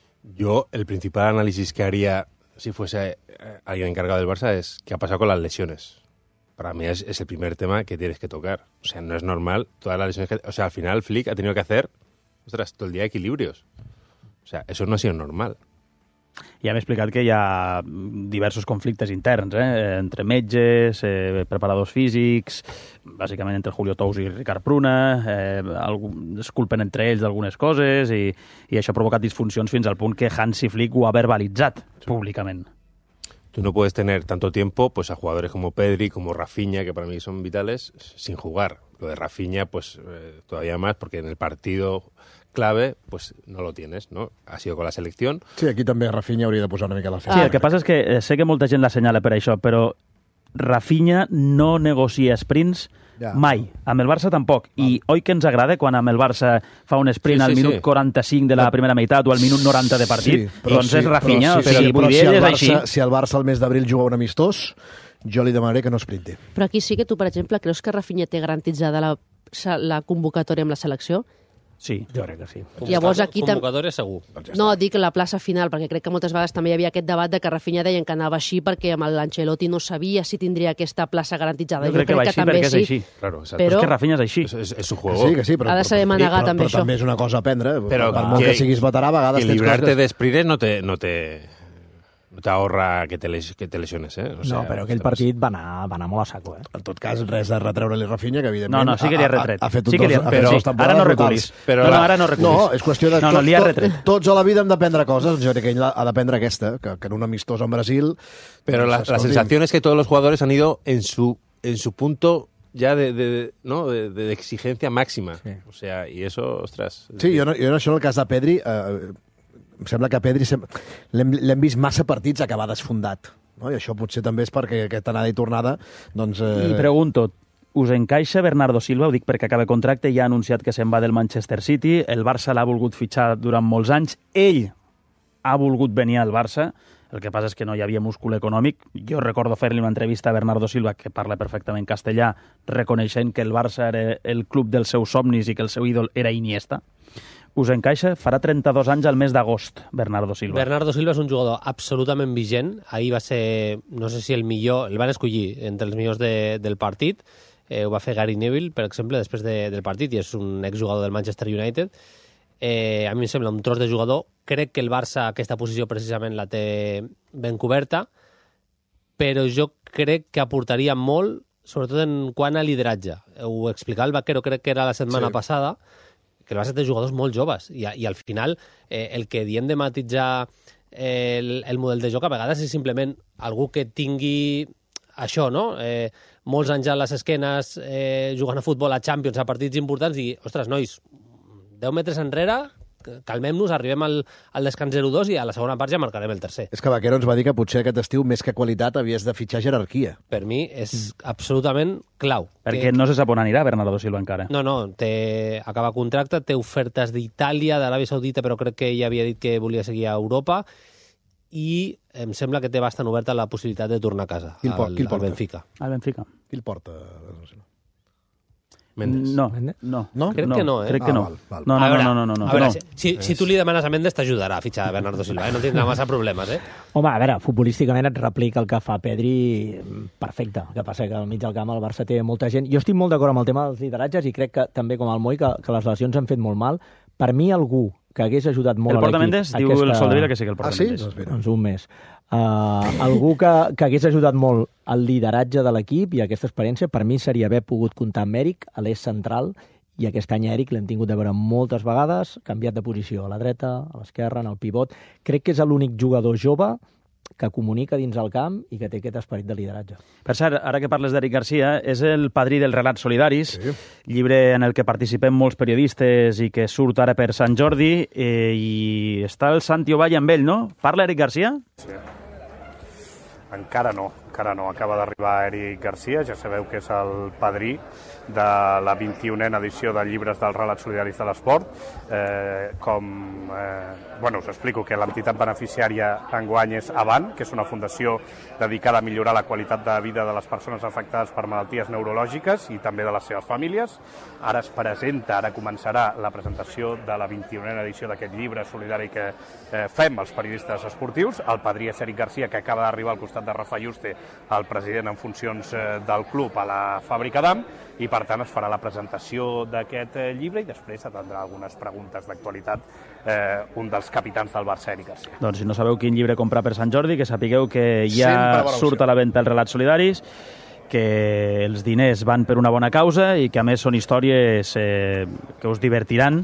Yo el principal análisis que haría si fuese alguien encargado del Barça es qué ha pasado con las lesiones. Para mí es, es el primer tema que tienes que tocar. O sea, no es normal todas las lesiones que... O sea, al final Flick ha tenido que hacer, ostras, todo el día equilibrios. O sea, eso no ha sido normal. Ja hem explicat que hi ha diversos conflictes interns, eh? Entre metges, eh, preparadors físics, bàsicament entre Julio Tous i Ricard Pruna, eh, es culpen entre ells d'algunes coses i, i això ha provocat disfuncions fins al punt que Hansi Flick ho ha verbalitzat públicament. Tú no puedes tener tanto tiempo pues a jugadores como Pedri, como Rafinha, que para mí son vitales, sin jugar. Lo de Rafinha, pues eh, todavía más, porque en el partido clave, pues no lo tienes, ¿no? Ha sido con la selección. Sí, aquí també Rafinha hauria de posar una mica la Sí, el que passa és que eh, sé que molta gent l'assenyala per això, però Rafinha no negocia sprints ja. mai. Amb el Barça tampoc. I oi que ens agrada quan amb el Barça fa un sprint sí, sí, al minut sí. quaranta-cinc de la primera meitat o al minut noranta de partit? Sí, doncs sí, és Rafinha. Però, sí, o sigui, però, si, el Barça, així. si el Barça al mes d'abril juga un amistós, jo li demanaré que no sprinti. Però aquí sí que tu, per exemple, creus que Rafinha té garantitzada la, la convocatòria amb la selecció? Sí, jo crec que sí. Llavors aquí convocatòria segur. No, dic la plaça final, perquè crec que moltes vegades també hi havia aquest debat de que Rafinha deien que anava així perquè amb l'Ancelotti no sabia si tindria aquesta plaça garantitzada. Jo, jo crec, crec que va així que perquè sí. és així. Claro, però... però és que Rafinha és així. És, és, és su juego. Sí, que sí, però, ha de saber manegar però, també però, això. Però també és una cosa a aprendre. Però per molt que, que siguis veterà, a vegades que tens librarte coses... de sprints no te, no te, no te ahorra que te, les, que te lesiones, eh? O sea, no, però aquell partit va anar, va anar molt a saco, eh? En tot cas, res de retreure-li Rafinha, que evidentment... No, no, sí que li ha retret. Ha, ha fet sí que li ha... dos, però, ha sí, ara no reculis. Però no, no, ara no reculis. No, és qüestió de... No, no, li ha retret. Tot, tots a la vida hem d'aprendre coses, jo crec que ell ha d'aprendre aquesta, que, que en un amistós en Brasil... Pero la, la sensación es que todos los jugadores han ido en su, en su punto ya de, de, ¿no? de, de exigencia máxima. Sí. O sea, y eso, ostras... Sí, jo, no, jo no, això en el cas de Pedri... Eh, em sembla que a Pedri l'hem vist massa partits acabar desfondat. No? I això potser també és perquè aquesta anada i tornada... Doncs, eh... I pregunto, us encaixa Bernardo Silva? Ho dic perquè acaba contracte, ja ha anunciat que se'n va del Manchester City, el Barça l'ha volgut fitxar durant molts anys, ell ha volgut venir al Barça, el que passa és que no hi havia múscul econòmic. Jo recordo fer-li una entrevista a Bernardo Silva, que parla perfectament castellà, reconeixent que el Barça era el club dels seus somnis i que el seu ídol era Iniesta. Us encaixa? Farà trenta-dos anys al mes d'agost, Bernardo Silva. Bernardo Silva és un jugador absolutament vigent. Ahir va ser, no sé si el millor, el van escollir entre els millors de, del partit. Eh, ho va fer Gary Neville, per exemple, després de, del partit, i és un exjugador del Manchester United. Eh, a mi em sembla un tros de jugador. Crec que el Barça aquesta posició precisament la té ben coberta, però jo crec que aportaria molt sobretot en quant a lideratge. Ho explicava el Vaquero, crec que era la setmana Sí. passada, que el Barça té jugadors molt joves, i, i al final eh, el que diem de matitzar el, el model de joc a vegades és simplement algú que tingui això, no? Eh, molts anys a les esquenes eh, jugant a futbol a Champions, a partits importants, i, ostres, nois, deu metres enrere, calmem-nos, arribem al, al descans zero dos i a la segona part ja marcarem el tercer. És que Vaquero ens va dir que potser aquest estiu, més que qualitat, havies de fitxar jerarquia. Per mi és absolutament clau. Perquè que... no se sap on anirà Bernardo Silva encara. No, no, té, acaba contracte, té ofertes d'Itàlia, d'Aràbia Saudita, però crec que ella havia dit que volia seguir a Europa, i em sembla que té bastant oberta la possibilitat de tornar a casa, Qui el, por, al, qui el al porta? Benfica. Al Benfica. Qui el porta? Mendes. No, no. No? Crec que no, eh? Crec que Ah, no. val, val. No, A no, veure, no, no, no, no. a veure, no. si, si, si tu li demanes a Mendes t'ajudarà a fitxar Bernardo Silva, eh? No tindrà massa problemes, eh? Home, a veure, futbolísticament et replica el que fa Pedri perfecte. El que passa que al mig del camp el Barça té molta gent. Jo estic molt d'acord amb el tema dels lideratges i crec que també, com el Moi, que, que les lesions han fet molt mal. Per mi, algú que hagués ajudat molt El a porta l'equip... Mendes diu el Soldevila que sí que el porta Ah, sí? Mendes. Doncs mira. Doncs un mes. Uh, algú que, que hagués ajudat molt al lideratge de l'equip i aquesta experiència, per mi seria haver pogut comptar amb Eric a l'eix central, i aquest any Eric l'hem tingut de veure moltes vegades, canviat de posició a la dreta, a l'esquerra, en el pivot. Crec que és l'únic jugador jove que comunica dins el camp i que té aquest esperit de lideratge. Per cert, ara que parles d'Eric Garcia, és el padrí del Relats Solidaris, sí. Llibre en el que participem molts periodistes i que surt ara per Sant Jordi, eh, i està el Santi Ovalle amb ell, no? Parla Eric Garcia? Sí. Encara no, encara no. Acaba d'arribar Eric Garcia, ja sabeu que és el padrí de la vint-i-unena edició de Llibres dels Relats Solidaris de l'Esport. Eh, com, eh, bueno, us explico que l'entitat beneficiària enguany és Avant, que és una fundació dedicada a millorar la qualitat de vida de les persones afectades per malalties neurològiques i també de les seves famílies. Ara es presenta, ara començarà la presentació de la vint-i-unena edició d'aquest llibre solidari que eh, fem els periodistes esportius. El padrí és Eric Garcia, que acaba d'arribar al costat de Rafa Yuste, el president en funcions eh, del club a la Fàbrica d'Am, i per tant es farà la presentació d'aquest eh, llibre i després atendrà algunes preguntes d'actualitat eh, un dels capitans del Barça, Eric Garcia. Doncs si no sabeu quin llibre comprar per Sant Jordi, que sapigueu que ja Sempre surt a la venda els Relats Solidaris, que els diners van per una bona causa i que a més són històries eh, que us divertiran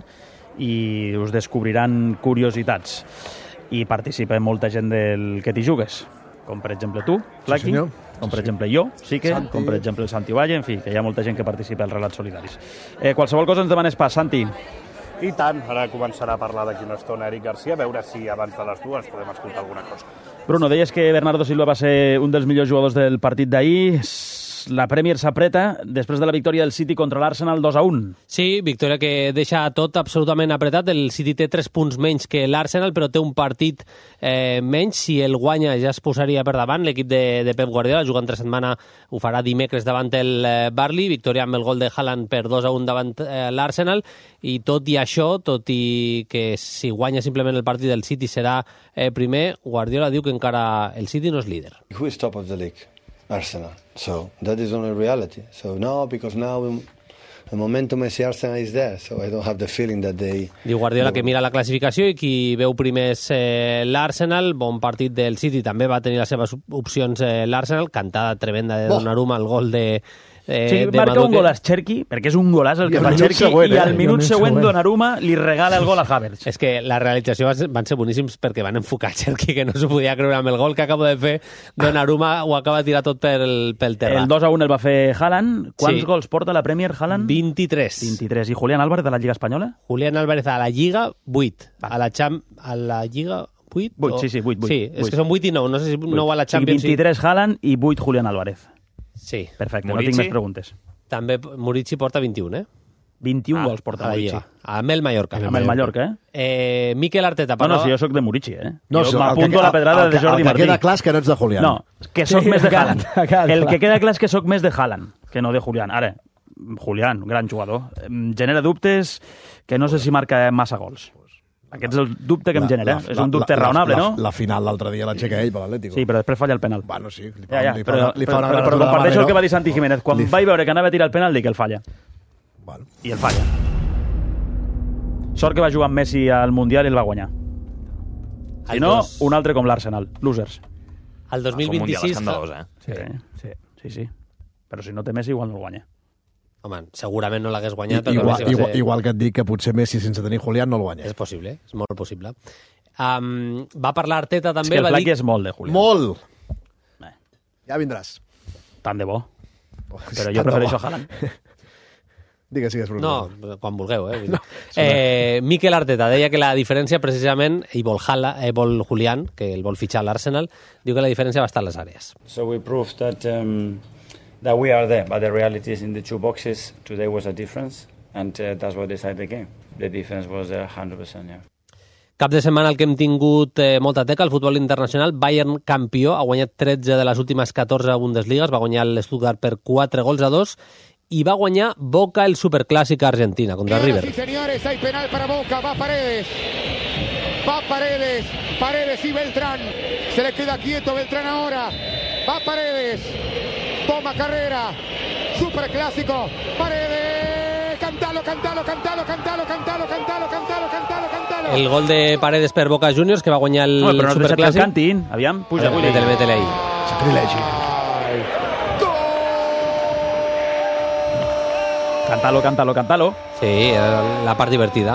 i us descobriran curiositats. I participa molta gent del que t'hi jugues, com per exemple tu, Flaqui, senyor. com per exemple jo, sí que, Santi. com per exemple el Santi Valle, en fi, que hi ha molta gent que participa als Relats Solidaris. Eh, qualsevol cosa ens demanes pas, Santi. I tant, ara començarà a parlar d'aquí una estona Eric Garcia, a veure si abans de les dues podem escoltar alguna cosa. Bruno, deies que Bernardo Silva va ser un dels millors jugadors del partit d'ahir. La Premier s'apreta després de la victòria del City contra l'Arsenal dos a un. Sí, victòria que deixa tot absolutament apretat. El City té tres punts menys que l'Arsenal, però té un partit eh, menys. Si el guanya ja es posaria per davant. L'equip de, de Pep Guardiola, jugant tres setmana, ho farà dimecres davant el eh, Burnley. Victòria amb el gol de Haaland per dos a un davant eh, l'Arsenal. I tot i això, tot i que si guanya simplement el partit del City serà eh, primer, Guardiola diu que encara el City no és líder. Who is top of the league? Arsenal. So that is only reality. So no, because now the momentum is Arsenal is there. So I don't have the feeling that they... Diu Guardiola que mira la classificació i qui veu primer és eh, l'Arsenal. Bon partit del City, també va tenir les seves opcions eh, l'Arsenal. Cantada tremenda de Donnarumma, el gol de... Eh, sí, de marca Madueke. un golaç Cherki, perquè és un golaç el I que al fa minut Cherki, següent, i eh? al minut I al següent següent. Donnarumma li regala el gol a Havertz. És que la realització va ser- van ser boníssims perquè van enfocar Cherki, que no s'ho podia creure amb el gol que acaba de fer Donnarumma, ho acaba de tirar tot pel, pel terra. El dos a un el va fer Haaland. Quants Sí. gols porta la Premier Haaland? vint-i-tres. vint-i-tres. I Julián Álvarez de la Lliga Espanyola? Julián Álvarez a la Lliga, vuit. A la, Cham a la Lliga, vuit? vuit, sí, sí, vuit. vuit Sí, és vuit. que són vuit i nou. No sé si nou a la O sigui, Champions. vint-i-tres Haaland i vuit Julián Álvarez. Sí. Perfecte, Murici? no tinc més preguntes. També Murici porta vint-i-un, eh? vint-i-un Ah, gols porta a la Murici. Lliga. Amb el Mallorca. Amb el Mallorca, eh? Eh, Mikel Arteta No, parlava... no, si jo sóc de Murici, eh? No, jo sí, el m'apunto que- a la pedrada el que- de Jordi el que Martí. queda clar és que no ets de Julián. No, que sóc Sí, més de queda- Haaland. queda El clar. que queda clar és que sóc més de Haaland que no de Julián. Ara, Julián, gran jugador. Em genera dubtes que no sé si marca massa gols. Aquest és el dubte que em genera. És un dubte raonable, la, no? La, la final l'altre dia l'aixeca ell per l'Atlético. Sí, però després falla el penal. Bueno, sí, li fa, Ja, ja, li fa, però, una- li fa però, una però, gran però aturada comparteixo de el que mano. va dir Santi Jiménez. Quan Li- vaig veure que anava a tirar el penal, dic que el falla. Bueno. I el falla. Sort que va jugar amb Messi al Mundial i el va guanyar. Si El no, dos- un altre com l'Arsenal. Losers. El dos mil Fa un mundial vint-i-sis... escandalós, eh? Sí, sí, sí. sí. Però si no té Messi, igual no el guanya. Home, segurament no l'hagués guanyat. I, igual, Messi va igual, ser... igual que et dic que potser Messi sense tenir Julián no el guanya. És possible, és molt possible. Um, va parlar Arteta també... És que el va Flaky dir... és molt de Julián. Molt! Eh. Ja vindràs. Tant de bo. Però jo prefereixo Haaland. Digues, digues, No, quan vulgueu, eh? No, eh Mikel Arteta deia que la diferència precisament, i vol, Hala, eh, vol Julián, que el vol fitxar a l'Arsenal, diu que la diferència va estar a les àrees. So we proved that um, that we are there, but the reality is in the two boxes today was a difference, and uh, that's what decided the game. The difference was uh, one hundred percent, yeah. Cap de setmana el que hem tingut eh, molta teca, el futbol internacional, Bayern campió, ha guanyat tretze de les últimes catorze Bundesligas, va guanyar l'Stuttgart per quatre gols a dos, i va guanyar Boca el Superclàssic a Argentina contra el River. Sí, señores, hay penal para Boca, va Paredes, va Paredes, Paredes y Beltrán, se le queda quieto Beltrán ahora, va Paredes, toma carrera, Superclásico, Paredes, cantalo, cantalo, cantalo, cantalo, cantalo, cantalo, cantalo, cantalo, cantalo. El gol de Paredes per Boca Juniors, que va guanyar el no, però no Superclàssic. Però no cantin, aviam, puja. Métele, métele ahí. Sacrilegi. Cántalo, cántalo, cántalo. Sí, la part divertida.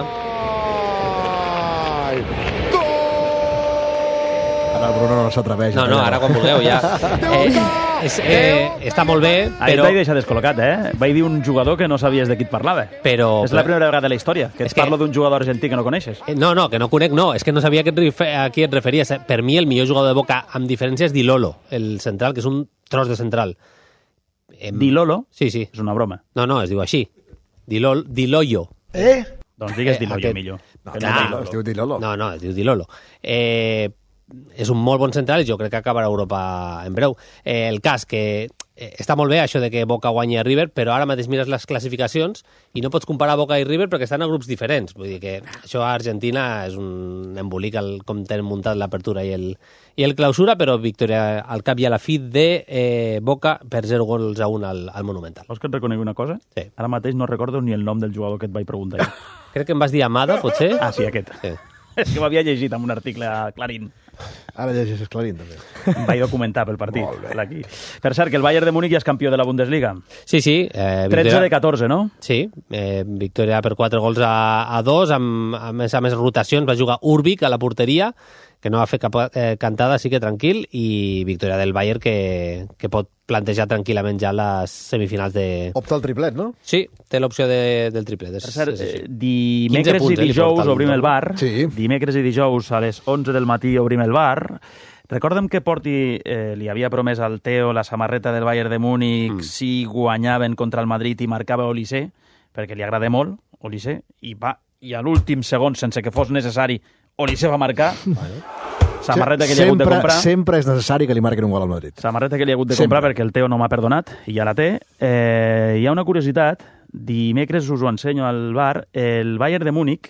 Ara el Bruno no s'atreveix. No, no, ara quan vulgueu, ja. Eh, és, eh, està molt bé, Ahí però... et vaig deixar descol·locat, eh? Vaig dir un jugador que no sabies de qui et parlava. Però... És la primera vegada de la història que et que... parlo d'un jugador argentí que no coneixes. Eh, No, no, que no conec, no. És que no sabia que et refer... a qui et referies. Per mi, el millor jugador de Boca, amb diferència, és Di Lolo, el central, que és un tros de central. Em... Di Lolo? Sí, sí. És una broma. No, no, es diu així. Di, Lol... Di Loyo. Eh? Doncs digues Eh, Di Lolo, aquest- millor. No, Que no, no, no, es diu Di Lolo. No, no, es diu Di Lolo. Eh, és un molt bon central i jo crec que acabarà a Europa en breu. Eh, el cas que eh, està molt bé això de que Boca guanyi a River, però ara mateix mires les classificacions i no pots comparar Boca i River perquè estan a grups diferents. Vull dir que això a Argentina és un embolic el, com tenen muntat l'apertura i el, i el clausura, però victòria al cap i a la fi de eh, Boca per zero gols a un al, al Monumental. Vols que et reconegui una cosa? Sí. Ara mateix no recordo ni el nom del jugador que et vaig preguntar. Jo. Crec que em vas dir Amada, potser? Ah, sí, aquest. Sí. És que m'havia llegit en un article a Clarín. Ara llegeixes Clarín, també. Em vaig documentar pel partit. Aquí. Per cert, que el Bayern de Múnich ja és campió de la Bundesliga. Sí, sí. Eh, tretze de catorze, no? Sí, eh, victòria per quatre gols a, a dos, amb, a més a més rotacions, va jugar Urbic a la porteria, que no va fer cap eh, cantada, sí que tranquil, i victòria del Bayern que, que pot plantejar tranquil·lament ja les semifinals de... Opta al triplet, no? Sí, té l'opció de, del triplet. És, Per cert, és així. eh, dimecres punts, i eh, li dijous porta el obrim el Dortmund. bar. Sí. Dimecres i dijous a les onze del matí obrim el bar. Recorda'm que Porti eh, li havia promès al Teo la samarreta del Bayern de Múnich mm. si guanyaven contra el Madrid i marcava Olise, perquè li agrada molt, Olise, i va, i a l'últim segon, sense que fos necessari, Olise va marcar. Samarreta que li ha hagut de sempre, comprar. sempre és necessari que li marquin un gol al Madrid. Samarreta que li ha hagut de Sempre. comprar perquè el Teo no m'ha perdonat i ja la té. Eh, hi ha una curiositat, dimecres us ho ensenyo al bar, el Bayern de Múnich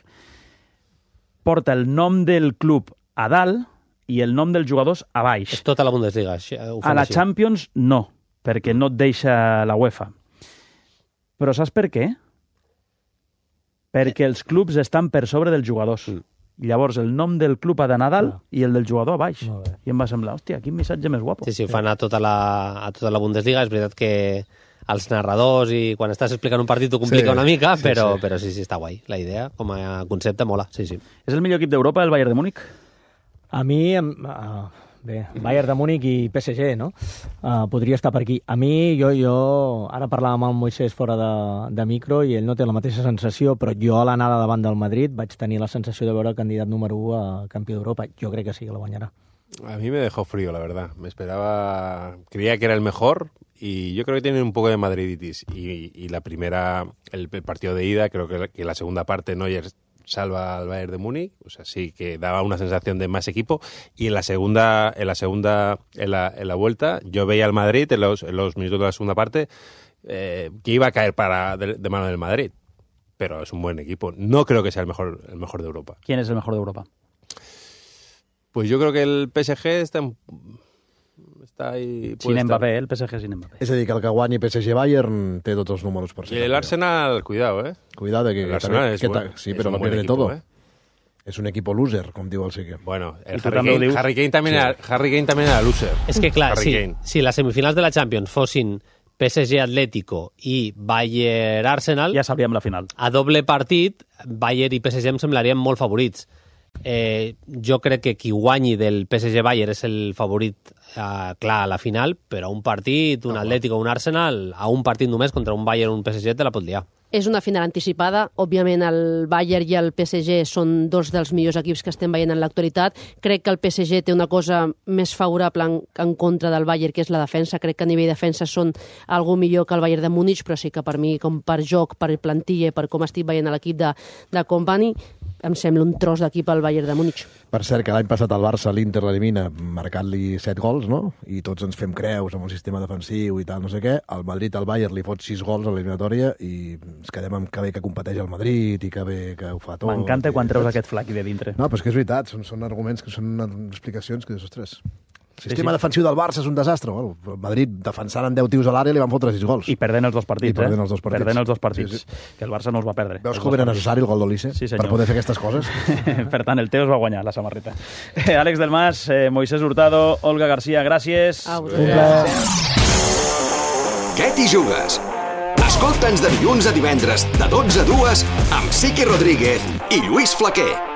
porta el nom del club a dalt i el nom dels jugadors a baix. És tota la Bundesliga. Així, ho fan A la així. Champions no, perquè no et deixa la UEFA. Però saps per què? Perquè els clubs estan per sobre dels jugadors. Mm. I llavors el nom del club ha d'anar a dalt Ah. i el del jugador a baix. Molt bé. I em va semblar, hòstia, quin missatge més guapo. Sí, sí, ho fan a tota la, a tota la Bundesliga. És veritat que els narradors i quan estàs explicant un partit ho complica Sí, una mica, sí, però, sí. però sí, sí, està guai. La idea, com a concepte, mola. Sí, sí. És el millor equip d'Europa, el Bayern de Múnich? A mi, em- uh, bé, Bayern de Múnich i P S G, no? Uh, podria estar per aquí. A mi, jo, jo ara parlàvem amb el Moisés fora de, de micro i ell no té la mateixa sensació, però jo a l'anada davant del Madrid vaig tenir la sensació de veure el candidat número u a campió d'Europa. Jo crec que sí que la guanyarà. A mí me dejó frío, la verdad. Me esperaba, creía que era el mejor y yo creo que tiene un poco de madriditis. Y, y la primera, el, el partido de ida, creo que la, que la segunda parte Neuer salva al Bayern de Múnich, o sea, sí que daba una sensación de más equipo. Y en la segunda, en la segunda, en la, en la vuelta, yo veía al Madrid en los, en los minutos de la segunda parte eh, que iba a caer para de, de mano del Madrid. Pero es un buen equipo. No creo que sea el mejor, el mejor de Europa. ¿Quién es el mejor de Europa? Pues yo creo que el P S G está, en- está ahí... Sin puede Mbappé, estar. el P S G sin Mbappé. És a dir, que el que guanyi P S G Bayern té tots els números per Y ser el campió. Arsenal, cuidado, ¿eh? Cuidado, que, El que Arsenal també- es que buen- ta- sí, es pero un lo buen pierde equipo, todo. ¿eh? Es un equipo loser, com diu el Sique. Bueno, el I tu Harry també ho Kane, dius? Harry Kane también Sí. era, Harry Kane también era loser. És que, clar, Harry si, Kane. si les semifinals de la Champions fossin P S G Atlético i Bayern Arsenal, ja sabríem la final. A doble partit, Bayern i P S G em semblarien molt favorits. Eh, jo crec que qui guanyi del P S G Bayern és el favorit eh, clar a la final, però un partit, un Atlético o un Arsenal, a un partit només contra un Bayern o un P S G te la pot liar. És una final anticipada. Òbviament, el Bayern i el P S G són dos dels millors equips que estem veient en l'actualitat. Crec que el P S G té una cosa més favorable en, en contra del Bayern, que és la defensa. Crec que a nivell de defensa són algo millor que el Bayern de Múnich, però sí que per mi, com per joc, per plantilla, per com estic veient l'equip de, de Company, em sembla un tros d'equip al Bayern de Múnich. Per cert, que l'any passat el Barça l'Inter l'elimina marcant-li set gols, no? I tots ens fem creus amb el sistema defensiu i tal, no sé què. El Madrid al Bayern li fot sis gols a l'eliminatòria i ens quedem amb que bé que competeix el Madrid i que bé que ho fa tot. M'encanta quan treus aquest flac de dintre. No, però és que és veritat, són, són arguments, que són explicacions que dius, ostres... El sistema sí, sí. defensiu del Barça és un desastre. Bueno, el Madrid, defensant en deu tios a l'àrea, li van fotre sis gols. I perdent els dos partits, I perdent eh? els dos partits. Perdent els dos partits, sí, sí. que el Barça no els va perdre. Veus com era necessari el gol d'Olise sí, per poder fer aquestes coses? Per tant, el Teo es va guanyar la samarreta. Eh, Àlex del Mas, eh, Moisés Hurtado, Olga García, gràcies. A vosaltres. Què t'hi jugues? Escolta'ns de dilluns a divendres, de dotze a dues, amb Siqui Rodríguez i Lluís Flaquer.